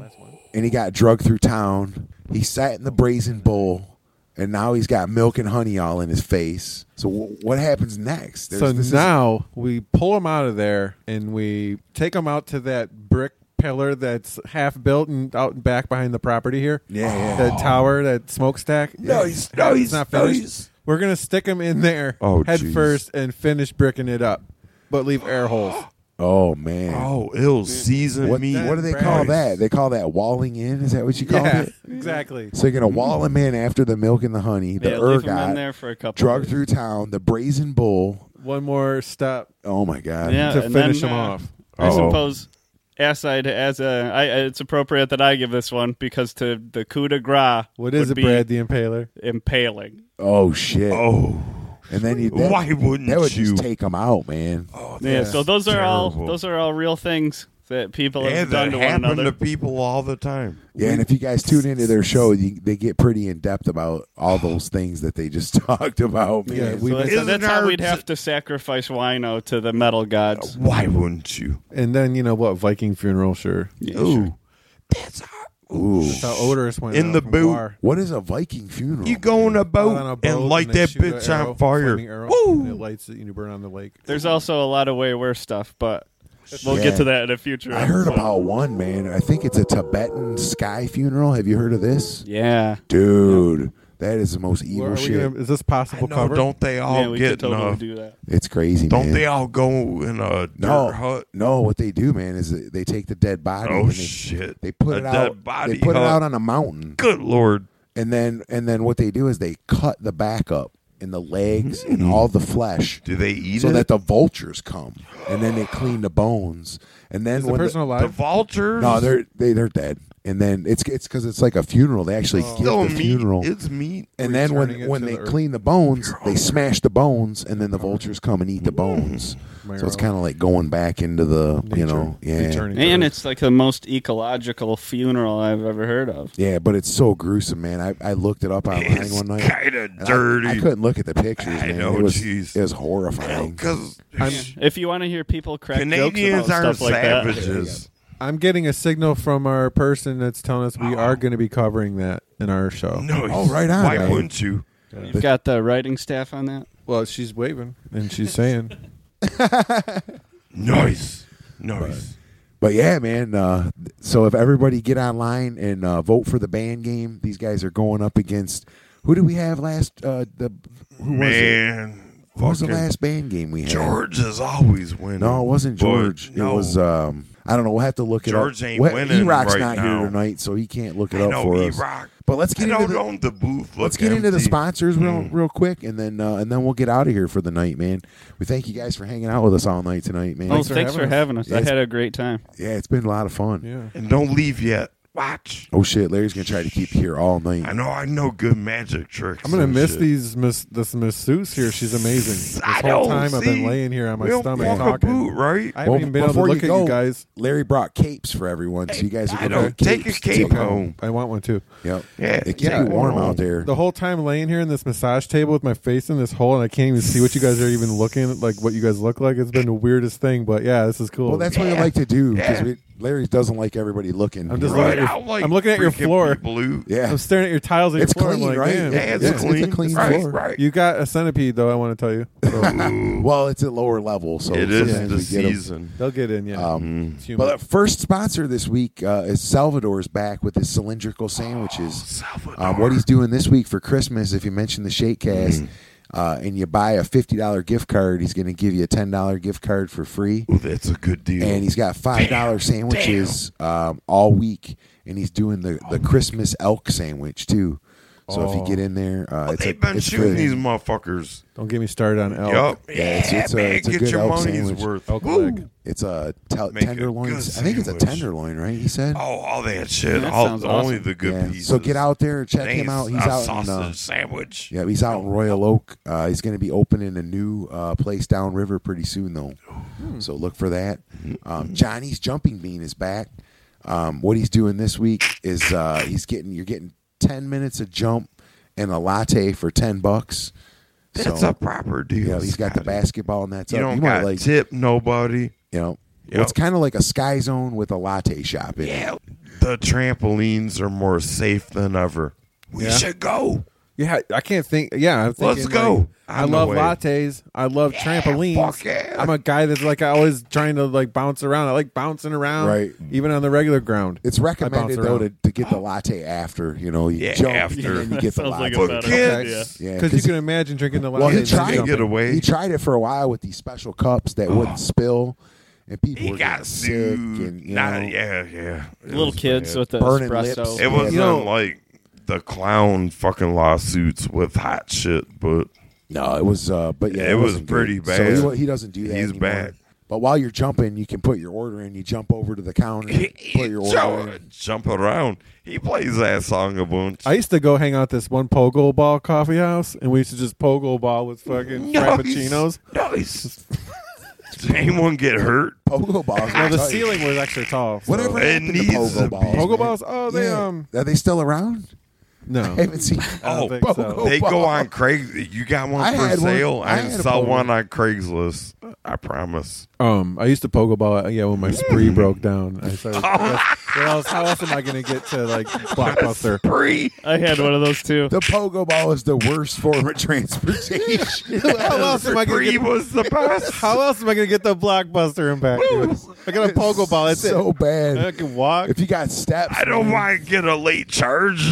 B: And he got drugged through town. He sat in the brazen bowl, and now he's got milk and honey all in his face. So w- what happens next? There's-
E: so
B: this is-
E: now we pull him out of there and we take him out to that brick pillar that's half built and out and back behind the property here.
B: Yeah, yeah.
E: That tower, that smokestack.
A: Nice,
E: It's
A: nice,
E: not finished.
A: nice.
E: We're gonna stick him in there
A: Oh,
E: head
A: jeez.
E: first and finish bricking it up, but leave air holes.
B: Oh man.
A: Oh, ill seasoned
B: What,
A: meat.
B: what do they
E: Brad.
B: call that? They call that walling in. Is that what you call
E: Yeah,
B: it?
E: exactly.
B: So you're gonna wall him in after the milk and the honey, the
D: Yeah, leave 'em in
B: ergot,
D: there for a couple
B: drug
D: days.
B: through town, the brazen bull.
E: One more step
B: Oh my god.
D: Yeah,
E: to
D: and
E: finish
D: then,
E: him
D: uh,
E: off.
D: I
A: Uh-oh.
D: suppose as I as a I, it's appropriate that I give this one because to the coup de grace
E: What is
D: would
E: it,
D: be
E: Brad the Impaler?
D: impaling.
B: Oh shit.
A: Oh,
B: And then you that,
A: why wouldn't
B: that would
A: you?
B: just take him out, man.
A: Oh,
D: Yeah,
A: that's
D: so those are all
A: terrible.
D: those are all real things that people
A: Yeah,
D: have done
A: that
D: to one
A: happen
D: another.
A: to people all the time.
B: Yeah, and if you guys tune into their show, you, they get pretty in depth about all those things that they just talked about. Man.
E: Yeah, we-
D: so that's,
A: Isn't
D: that's how
A: our-
D: we'd have to sacrifice wino to the metal gods.
A: Why wouldn't you?
E: And then you know what? Viking funeral, sure.
A: Ooh, that's
B: Ooh.
E: That's how odorous went
A: In
E: out
A: the
E: from
A: boot.
E: War.
B: What is a Viking funeral?
A: you go on a boat,
E: Out on a boat
A: and light
E: they
A: that
E: shoot a
A: bitch
E: arrow,
A: on fire.
E: flaming arrow,
A: Woo!
E: and it lights it and you burn on the lake.
D: There's also a lot of way worse stuff, but we'll
B: Yeah.
D: get to that in a future.
B: I heard
D: episode.
B: about one, man. I think it's a Tibetan sky funeral. Have you heard of this?
D: Yeah,
B: Dude, that is the most
E: Well,
B: evil
E: are we
B: shit.
E: gonna, is this
A: I
E: possible
A: know,
E: cover?
A: don't they all
D: yeah, we
A: get
D: could
A: in
D: totally
A: a,
D: do that.
B: It's crazy,
A: Don't
B: man.
A: they all go in a dirt
B: no,
A: hut?
B: no. What they do, man, is they- they take the dead body.
A: Oh
B: and they,
A: shit!
B: They put
A: A
B: it
A: dead
B: out.
A: body
B: They put it
A: hut.
B: out on a mountain,
A: Good lord!
B: and then and then what they do is they cut the back up and the legs and
A: Mm.
B: all the flesh,
A: Do they eat
B: so
A: it?
B: that the vultures come, and then they clean the bones, and then
E: Is the
B: when
E: person
A: the
E: alive?
A: vultures?
B: no, they're they, they're dead, and then it's it's because it's like a funeral. They actually give
A: still
B: the
A: meat.
B: funeral.
A: It's meat.
B: And then when,
E: Returning it
B: when
E: to
B: they
E: the earth.
B: clean the bones, they smash the bones, and then the vultures come and eat the bones. So it's kind of like going back into the, you know, yeah,
E: Returning to
D: And
E: Earth.
D: it's like the most ecological funeral I've ever heard of.
B: yeah. But it's so gruesome, man. I, I looked it up online
A: It's
B: one night.
A: kind of
B: and I-
A: dirty.
B: I, couldn't look at the pictures,
A: I
B: man.
A: know,
B: it was
A: jeez.
B: it was horrifying.
A: Because
D: If you want to hear people crack
A: Canadians
D: jokes
A: are
D: about stuff like that,
A: savages.
E: I'm getting a signal from our person that's telling us we are going to be covering that in our show.
A: No,
B: Oh, right on,
A: Why
B: man.
A: wouldn't you?
D: you've got the writing staff on that.
E: Well, she's waving and she's saying,
A: Nice, nice.
B: But yeah, man. Uh, so if everybody get online and uh, vote for the band game, these guys are going up against who did we have last? Uh, the who was it?
A: Man,
B: Who was the
A: fucking
B: last band game we had?
A: George is always winning.
B: No, it wasn't
A: But
B: George.
A: no.
B: It was um I don't know. We'll have to look it
A: George
B: up.
A: ain't
B: Well,
A: winning
B: E-Rock's
A: right
B: not
A: now.
B: here tonight, so he can't look it
A: I
B: up
A: know
B: for us.
A: E-Rock.
B: But let's
A: I
B: get into
A: don't
B: the,
A: own the booth.
B: let's
A: Look
B: get into the
A: empty.
B: sponsors real
A: Mm.
B: real quick, and then uh, and then we'll get out of here for the night, man. We thank you guys for hanging out with us all night tonight, man.
D: Oh,
E: Thanks
D: thanks,
E: for
D: for
E: having us.
D: having us. I
B: Yes.
D: had a great time.
B: Yeah, it's been a lot of fun.
E: yeah.
A: And don't leave yet. Watch.
B: Oh shit, Larry's gonna try to keep you here all night.
A: I know I know good magic tricks.
E: I'm gonna
A: and
E: miss
A: shit.
E: these miss this masseuse here. She's amazing. This
A: I
E: whole
A: know,
E: time I've been
A: see?
E: laying here on my
A: We don't
E: stomach
A: walk a
E: talking.
A: boot, right?
E: I haven't
B: Well,
E: even been able to
B: before
E: look
B: you
E: at
B: go,
E: you guys.
B: Larry brought capes for everyone, so you guys are
A: I
B: gonna
A: know. Take a
B: capes
A: cape
B: too.
A: home.
E: I want one too.
B: Yep.
A: Yeah,
B: It
A: take
B: can be warm
A: one
B: out
A: home.
B: there.
E: The whole time laying here in this massage table with my face in this hole, and I can't even see what you guys are even looking at, like what you guys look like. It's been the weirdest thing, but yeah, this is cool.
B: Well, that's what we like to do because
A: Yeah.
B: Larry doesn't like everybody looking.
E: I'm just
A: Right,
E: looking at
A: I
E: your,
A: like
E: I'm looking at your
A: freaking
E: floor.
A: people who-
B: yeah,
E: I'm staring at your tiles at
B: it's
E: your floor. I'm
B: clean,
E: like,
B: right?
E: man.
A: Yeah, it's
B: Yeah,
A: a
B: it's a
A: clean,
B: clean
A: right,
B: floor.
A: right.
E: You got a centipede, though, I want to tell you. So
B: Well, it's at lower level, so
A: It is
B: sometimes
A: the
B: we get 'em.
A: season.
E: they'll get in, yeah.
B: Um,
E: It's human.
B: But the first sponsor this week uh, is Salvador's back with his cylindrical sandwiches.
A: Salvador.
B: Um, what he's doing this week for Christmas, if you mention the Shakecast
A: Mm.
B: uh, and you buy a fifty dollars gift card, he's going to give you a ten dollars gift card for free.
A: Ooh, that's a good deal.
B: And he's got five dollars sandwiches um, all week, and he's doing the, the Christmas elk sandwich too. So if you
E: Oh.
B: get in there, uh,
A: Oh,
B: it's,
A: they've
B: a,
A: been
B: it's
A: shooting
B: good.
A: these motherfuckers.
E: Don't get me started on elk.
A: Yup.
B: Yeah,
A: Yeah,
B: it's- it's a-
A: man,
B: it's a
A: get
B: good
A: your
B: elk
A: money's
B: sandwich.
A: worth.
E: Elk
A: Woo.
E: leg.
B: It's a tel-
A: Make a
B: tenderloin.
A: good
B: I think it's a
A: sandwich.
B: tenderloin, right? He said.
A: Oh, all that shit.
D: That
A: all,
D: sounds
A: only
D: awesome.
A: the good
B: Yeah.
A: pieces.
B: So get out there, check
A: It ain't
B: him out. He's
A: a
B: out
A: sausage
B: in uh,
A: sandwich.
B: yeah, he's out in Royal Oak. Uh, he's going to be opening a new uh, place downriver pretty soon, though. So look for that. Um, Johnny's Jumping Bean is back. Um, what he's doing this week is uh, he's getting you're getting ten minutes of jump and a latte for ten bucks.
A: That's
B: so,
A: a proper deal.
B: yeah, he's got the
A: Scotty.
B: basketball and that's
A: You
B: up.
A: don't
B: you might
A: got
B: like
A: tip nobody.
B: you know.
A: Yep.
B: Well, it's kind of like a Sky Zone with a latte shop in it.
A: Yeah, the trampolines are more safe than ever. We
E: Yeah.
A: should go.
E: Yeah, I can't think. Yeah, I'm thinking,
A: Let's go.
E: like, I
A: On the
E: love
A: way.
E: lattes. I love trampolines.
A: fuck yeah.
E: I'm a guy that's like always trying to like bounce around. I like bouncing around,
B: Right.
E: Even on the regular ground.
B: It's recommended
E: bounce
B: though
E: around.
B: to, to get the latte after, you know, you
A: Yeah,
B: jump
A: after.
B: and then you get the
D: Sounds like
B: latte.
D: a better
A: Okay.
D: idea.
B: Yeah,
E: Because you can imagine drinking the latte.
B: Well, he
E: and
B: tried-
E: jumping.
A: Get away.
B: He tried it for a while with these special cups that wouldn't spill, and people
A: He
B: were
A: got
B: getting sick
A: sued.
B: and you
A: Not-
B: know,
A: yeah, yeah. It
D: Little
A: was
D: kids
A: bad.
D: with the
B: Burning
D: espresso.
B: lips.
A: It wasn't
E: You know-
A: like the clown fucking lawsuits with hot shit, but
B: no, it was. Uh, but yeah,
A: It was
B: wasn't
A: pretty
B: good.
A: bad.
B: So he, wa- he doesn't do that.
A: He's
B: anymore.
A: back.
B: But while you're jumping, you can put your order in. You jump over to the counter, put your order
A: jump,
B: in.
A: jump around. He plays that song a bunch.
E: I used to go hang out at this one pogo ball coffee house, and we used to just pogo ball with fucking frappuccinos.
A: Nice. Did anyone get hurt?
B: Pogo balls.
E: No,
B: are
E: the
B: tight.
E: ceiling was extra tall. so-
B: Whatever
A: It
B: happened to
A: needs
B: pogo
A: to be.
B: balls?
E: Pogo
B: man?
E: balls? Oh, they
B: Yeah.
E: um
B: Are they still around?
E: no.
B: I haven't seen.
E: I don't
A: Oh,
E: think so.
B: pogo-
A: They go
B: ball.
A: on Craig. You got one
B: I
A: for
B: had one.
A: sale?
B: I
A: I,
B: had a
A: saw
B: pogo.
A: one on Craigslist. I promise.
E: Um, I used to pogo ball. Yeah, when my spree broke down, I started. what else? How else am I going to get to like Blockbuster?
A: Free.
D: I had one of those too.
B: The pogo ball is the worst form of transportation.
E: How else am I going to
A: Free
E: get?
A: was the best.
E: How else am I going to get the Blockbuster and back? Dude? I got a pogo ball. That's
B: so
E: it.
B: bad.
E: I can walk.
B: If you got steps,
A: I don't
B: man,
A: want to get a late charge.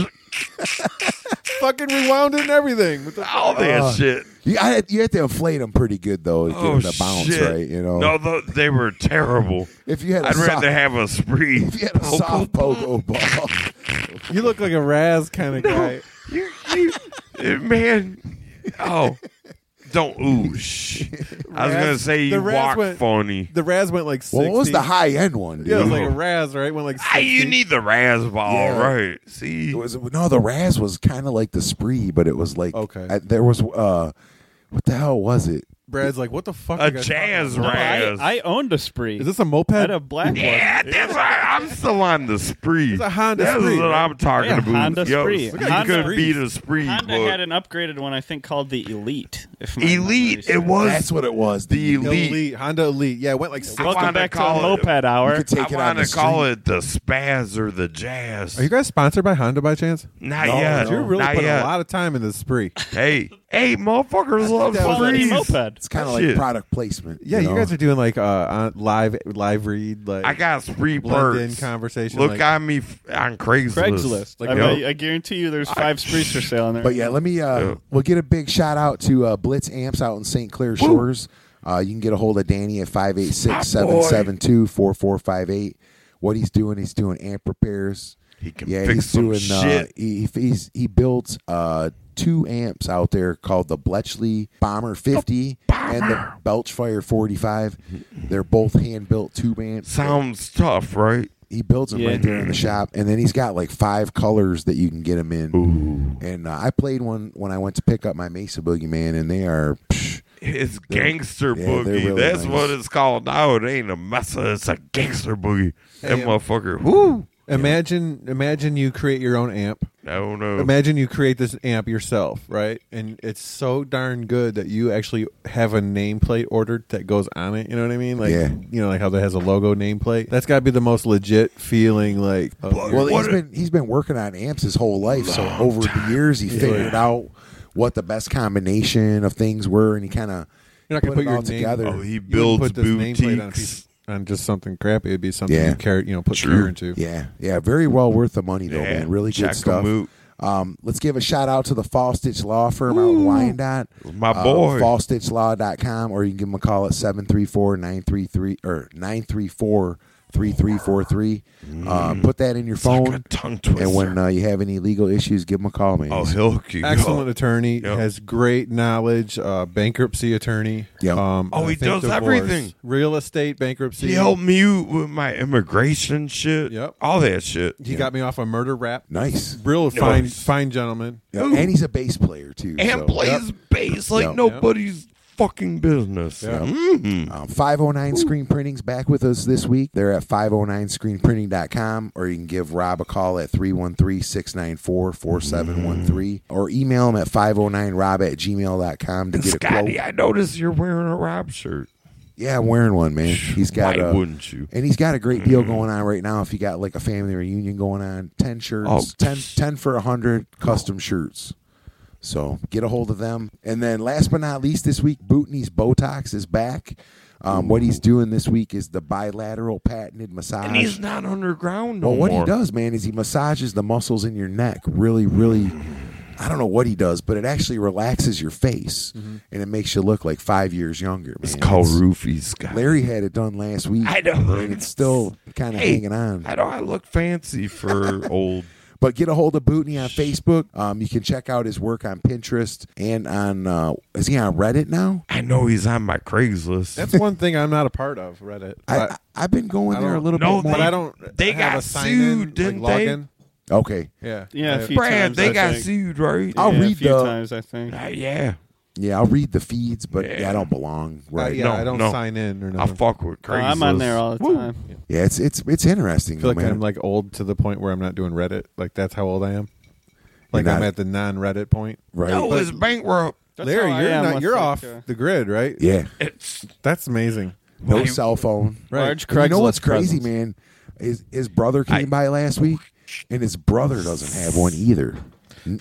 E: Fucking rewound it and everything. What the
A: All that
B: Uh,
A: shit.
B: You, I had, you have to inflate them pretty good though to get
A: Oh,
B: them to bounce
A: shit.
B: right. You know,
A: No, th- they were terrible.
B: if you had a
A: I'd
B: soft,
A: rather have a spree.
B: if you had a
A: Pogo
B: soft
A: ball.
B: pogo ball,
E: You look like a Raz kind of guy.
A: You, you, eh, man. Oh, don't oosh. I was
E: Raz-
A: gonna say
E: the
A: you
E: Raz
A: walk
E: went-
A: funny.
E: The Raz went like sixty.
B: well, what was the high end one?
E: Yeah, it was
B: dude?
E: like a Raz, right? Went like
A: Ah,
E: sixty.
A: you need the Raz ball,
B: Yeah.
A: right? See,
B: It was no, the Raz was kind of like the Spree, but it was like
E: Okay.
B: I, there was uh, what the hell was it?
E: Brad's like, what the fuck?
A: a
E: you guys
A: jazz
E: talking about?
A: Raz.
D: I, I owned a spree.
E: Is this a moped?
D: I had a black
A: yeah,
D: one.
A: that's right. I'm still on the spree.
E: It's a Honda
A: That's
E: Spree,
A: what
E: right?
A: I'm talking
D: Yeah,
A: about.
D: Honda
A: Yo,
D: Spree.
A: You
D: Honda-
A: could beat a spree,
D: Honda
A: but
D: had an upgraded one, I think, called the Elite. If my
A: Elite.
D: memory
A: It
D: serves.
A: was
B: That's what it was.
A: the
E: Elite.
A: elite.
E: Honda Elite. Yeah, it went like sixty.
A: wanna
D: Welcome back to
A: call
D: the
A: it-
D: Moped Hour.
B: You could take
A: I
B: it on
A: want
B: the
A: to call
B: street.
A: it the Spaz or the Jazz.
E: Are you guys sponsored by Honda by chance?
A: Not
B: No,
A: yet.
B: no.
E: You're really
A: Not
E: putting
A: yet.
E: a lot of time in this spree.
A: Hey, hey, motherfuckers love
E: that was-
D: Quality
A: sprees.
D: moped.
B: It's kind of
A: That
B: like
A: shit.
B: product placement.
E: Yeah, you,
B: know?
E: guys are doing like uh on live live read like
A: I got spree
E: blend in
A: perks.
E: conversation.
A: Look
E: like,
A: on me f- on Craigslist.
D: Craigslist.
E: Like,
D: I,
A: yo.
D: mean, I guarantee you there's five sprees for sale in there.
B: But yeah, let me. Uh,
A: Yeah.
B: We'll get a big shout out to uh, Blitz Amps out in Saint Clair Shores. Uh, you can get a hold of Danny at five eight six, seven seven two, four four five eight. What he's doing, he's doing amp repairs.
A: He can
B: Yeah,
A: fix
B: he's
A: some
B: doing. Uh,
A: shit.
B: he he's, he builds uh, two amps out there called the Bletchley Bomber fifty and the Belchfire forty-five. They're both hand built tube amps.
A: Sounds tough, right?
B: He builds them
D: Yeah.
B: right there in the shop, and then he's got like five colors that you can get them in.
A: Ooh.
B: And uh, I played one when I went to pick up my Mesa Boogie, man, and they are. Psh,
A: It's gangster
B: yeah, they're
A: boogie.
B: really
A: That's
B: nice.
A: what it's called now. It ain't a Mesa. It's a gangster boogie. That
E: Hey, um,
A: motherfucker. Whoo.
E: Imagine, imagine you create your own amp.
A: No, no.
E: Imagine you create this amp yourself, right? And it's so darn good that you actually have a nameplate ordered that goes on it. You know what I mean? Like,
B: Yeah.
E: you know, like how that has a logo nameplate. That's got to be the most legit feeling. Like, of
A: Well,
E: your-
B: Well,
A: What
B: he's
A: a-
B: been he's been working on amps his whole life. So over the years, he figured out what the best combination of things were, and he kind of
E: you're not gonna
B: put
E: put
B: it
E: your
B: all
E: name.
B: together.
A: Oh, he
E: you wouldn't
A: builds
E: put this nameplate on, a piece,
A: boutiques.
E: on just something crappy. It'd be something
B: Yeah.
E: you care, you know, put
A: True.
E: care into.
B: Yeah, yeah, very well worth the money though,
A: Yeah,
B: man. Really
A: check
B: good stuff.
A: 'em out.
B: Um, let's give a shout out to the Fall Stitch Law Firm out in Wyandotte.
A: My
B: Uh,
A: boy.
B: fall stitch law dot com, or you can give them a call at seven three four, nine three three or nine three four, three three four three. Uh, put that in your
A: It's like
B: phone,
A: a tongue twister.
B: and when uh, you have any legal issues, give them a call, man.
A: oh, he'll hook you
E: Excellent
A: up.
E: attorney,
A: Yep.
E: has great knowledge, uh, bankruptcy attorney.
B: Yep.
E: Um,
A: Oh,
E: I
A: he
E: think
A: does
E: divorce,
A: everything.
E: Real estate, bankruptcy.
A: He helped me with my immigration shit.
E: Yep.
A: All that shit.
E: He got me off a murder rap.
B: Nice.
E: Real fine,
A: Nice.
E: fine gentleman.
B: Yeah, and he's a bass player too.
A: And
B: so.
A: plays bass like
B: Yep.
A: nobody's fucking business.
E: Yep.
A: Mhm.
B: Um, five oh nine Screen Printing's back with us this week. They're at five oh nine screen printing dot com, or you can give Rob a call at three one three, six nine four, four seven one three, or email him at five oh nine rob at gmail dot com to get a quote.
A: Scotty, I noticed you're wearing a Rob shirt.
B: Yeah, I'm wearing one, man. He's got
A: Why
B: a,
A: wouldn't you?
B: and he's got a great deal going on right now. If you got like a family reunion going on, ten shirts,
A: Oh.
B: ten, ten for a hundred custom shirts. So get a hold of them. And then last but not least, this week, Bootney's Botox is back. Um, what he's doing this week is the bilateral patented massage.
A: And he's not underground no
B: well, what
A: more.
B: he does, man, is he massages the muscles in your neck really, really. I don't know what he does, but it actually relaxes your face, and it makes you look like five years younger. Man.
A: It's called Roofie, Scott.
B: Larry had it done last week.
A: I know.
B: and it's still kind of
A: Hey,
B: hanging on.
A: I know I look fancy for old.
B: But get a hold of Bootney on Facebook. Um, you can check out his work on Pinterest and on. Uh, is he on Reddit now?
A: I know he's on my Craigslist.
E: That's one thing I'm not a part of, Reddit.
B: I,
E: But-
B: I I've been going
E: I
B: there a
E: don't-
B: little
A: no,
B: bit more.
E: but I don't.
A: They
E: have
A: got
E: a sign-in,
A: sued, didn't
E: like,
A: they?
E: login.
B: Okay,
E: Yeah.
D: Yeah, a
E: I-
D: few
A: Brad,
D: times,
A: they
D: I
A: got
D: think.
A: sued, right?
B: I'll
D: Yeah,
B: read
D: a few
B: the-
D: times, I think.
A: Uh, yeah.
B: yeah, I'll read the feeds, but yeah,
A: Yeah.
B: I don't belong.
E: Uh,
B: Right?
E: yeah,
A: No,
E: I don't
A: no.
E: sign in or
A: I
E: nothing.
A: fuck with
D: Oh,
A: Craigslist.
D: I'm on there all the
A: Woo.
D: time.
B: Yeah, it's it's it's interesting.
E: I feel like
B: man.
E: I'm like old to the point where I'm not doing Reddit. Like that's how old I am. Like
B: You're
E: I'm
B: not-
E: at the non-Reddit point.
B: right.
A: No,
E: But-
A: it's bankrupt.
D: That's
E: Larry,
D: how I
E: you're
D: am
E: not.
D: with,
E: You're
D: like,
E: off
D: uh,
E: the grid, right?
B: Yeah,
A: It's
E: That's amazing.
B: no
A: Why-
B: cell phone.
E: Right.
D: Large
B: And you know
D: Craigslist
B: what's crazy,
D: presence.
B: man? His his brother came
A: I-
B: by last week, and his brother doesn't have one either.
A: woo.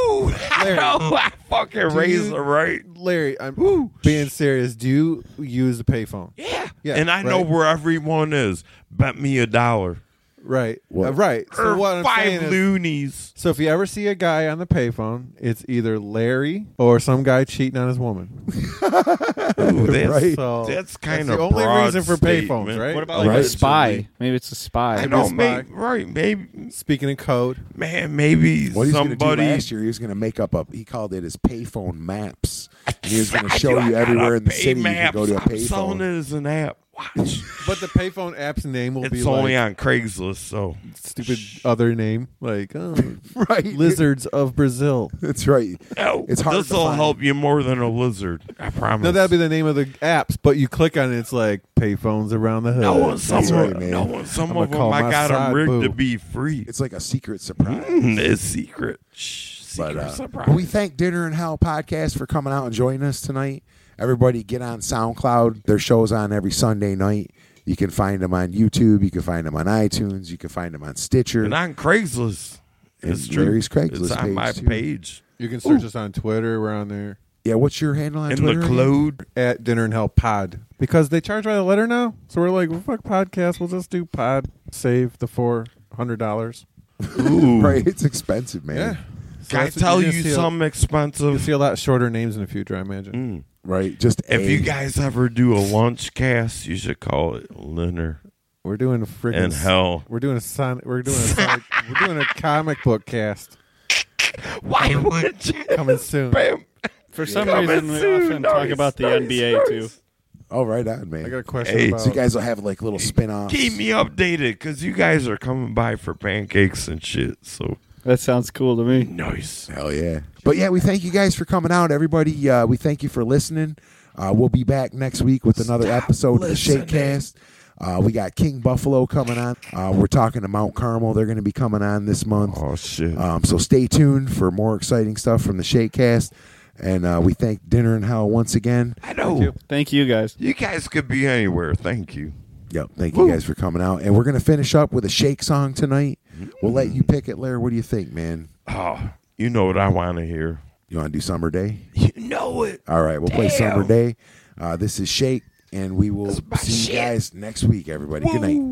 A: I know. I fucking
E: Do
A: raised
E: you-
A: it right.
E: Larry, I'm being serious. Do you use the payphone?
A: Yeah.
E: Yeah,
A: And I know
E: right.
A: where everyone is. Bet me a dollar.
E: Right.
B: What?
E: Uh, right. So
A: or
E: what I'm saying
A: five
E: is,
A: loonies.
E: so if you ever see a guy on the payphone, it's either Larry or some guy cheating on his woman.
A: Ooh, that's,
B: Right.
E: So
A: that's kind
E: the
A: of
E: only
A: broad
E: reason for
A: statement.
E: payphones, right?
D: What about like
B: Right.
D: a spy? Maybe it's a spy.
A: I
E: Could be
A: know,
E: a spy.
A: maybe, right? Maybe,
E: Speaking in code,
A: man, maybe
B: What he's going to do
A: somebody.
B: last year, he was going to make up a. He called it his payphone maps. And he was going to
A: I
B: show
A: do, I
B: you
A: got
B: everywhere
A: a
B: in the
A: pay
B: city you
A: maps.
B: can go to a
A: I'm selling
B: payphone.
A: it as an app. Watch.
E: but the payphone app's name will be
A: It's only
E: like
A: on Craigslist, so
E: stupid other name, like oh,
B: Right,
E: lizards of Brazil.
B: That's right.
A: oh,
B: It's hard
A: This
B: to
A: will
B: find.
A: help you more than a lizard. I promise.
E: No, that'd be the name of the apps. But you click on it, it's like payphones around the hood.
A: no, and some
B: That's
A: of
B: right, man.
A: no, and some
E: I'm
A: of
E: gonna
A: them
E: call
A: I
E: my
A: got them
E: side
A: rigged
E: boo.
A: to be free.
B: It's like a secret surprise.
A: Mm, it's secret. Shh, secret
B: But, uh,
A: surprise.
B: but we thank Dinner in Hell podcast for coming out and joining us tonight. Everybody get on SoundCloud. Their show's on every Sunday night. You can find them on YouTube. You can find them on iTunes. You can find them on Stitcher.
A: and on Craigslist.
B: And
A: It's true.
B: Larry's Craigslist
A: It's on
B: page,
A: my
B: too.
A: page.
E: You can search us on Twitter. We're on there
B: Yeah, what's your handle on
A: In
B: Twitter?
A: the
B: again?
A: cloud.
E: at Dinner and Hell Pod because they charge by the letter now. So we're like, well, fuck podcast. We'll just do pod. Save the four hundred dollars.
A: Ooh.
B: Right, it's expensive, man.
E: Yeah. So
A: Can I
E: that's-
A: tell
E: you're
A: you
E: gonna see a-
A: something
E: You'll
A: expensive?
E: see a lot shorter names in the future, I imagine.
A: Mm.
B: Right, just
A: If
B: a.
A: you guys ever do a lunch cast, you should call it Linner
E: We're doing a freaking
A: and Hell.
E: We're doing a son. We're doing a side, we're doing a comic book cast
A: Why would you?
E: coming soon.
A: Bam.
D: For some
A: Coming
D: reason, we
A: soon.
D: often
A: Nice,
D: talk about the
A: nice,
D: N B A
A: nice.
D: too.
B: Oh, right on, man.
E: I got a question
A: Hey,
E: about.
B: So you guys will have like little spin-offs.
A: Keep me updated because you guys are coming by for pancakes and shit. So
D: That sounds cool to me.
A: nice.
B: Hell yeah. But yeah, we thank you guys for coming out. Everybody, uh, we thank you for listening. Uh, we'll be back next week with another
A: Stop
B: episode
A: listening.
B: of the Shakecast. Uh, we got King Buffalo coming on. Uh, we're talking to Mount Carmel. They're going to be coming on this month.
A: Oh shit.
B: Um, so stay tuned for more exciting stuff from the Shakecast. And uh, we thank Dinner and Hell once again.
A: I know.
D: Thank you, guys.
A: You guys could be anywhere. Thank you.
B: Yep. Thank
A: Woo.
B: you guys for coming out. And we're going to finish up with a Shake song tonight. We'll let you pick it, Lair. What do you think, man?
A: Oh, you know what I want to hear.
B: You want to do Summer Day?
A: You know it.
B: All right. We'll play
A: Damn.
B: Summer Day. Uh, this is Shake. And we will
A: That's my
B: see you
A: shit.
B: guys next week, everybody. Good night.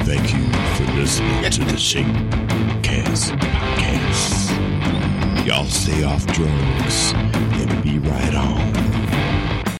F: Thank you for listening to the Shakecast podcast. Y'all stay off drugs and be right on.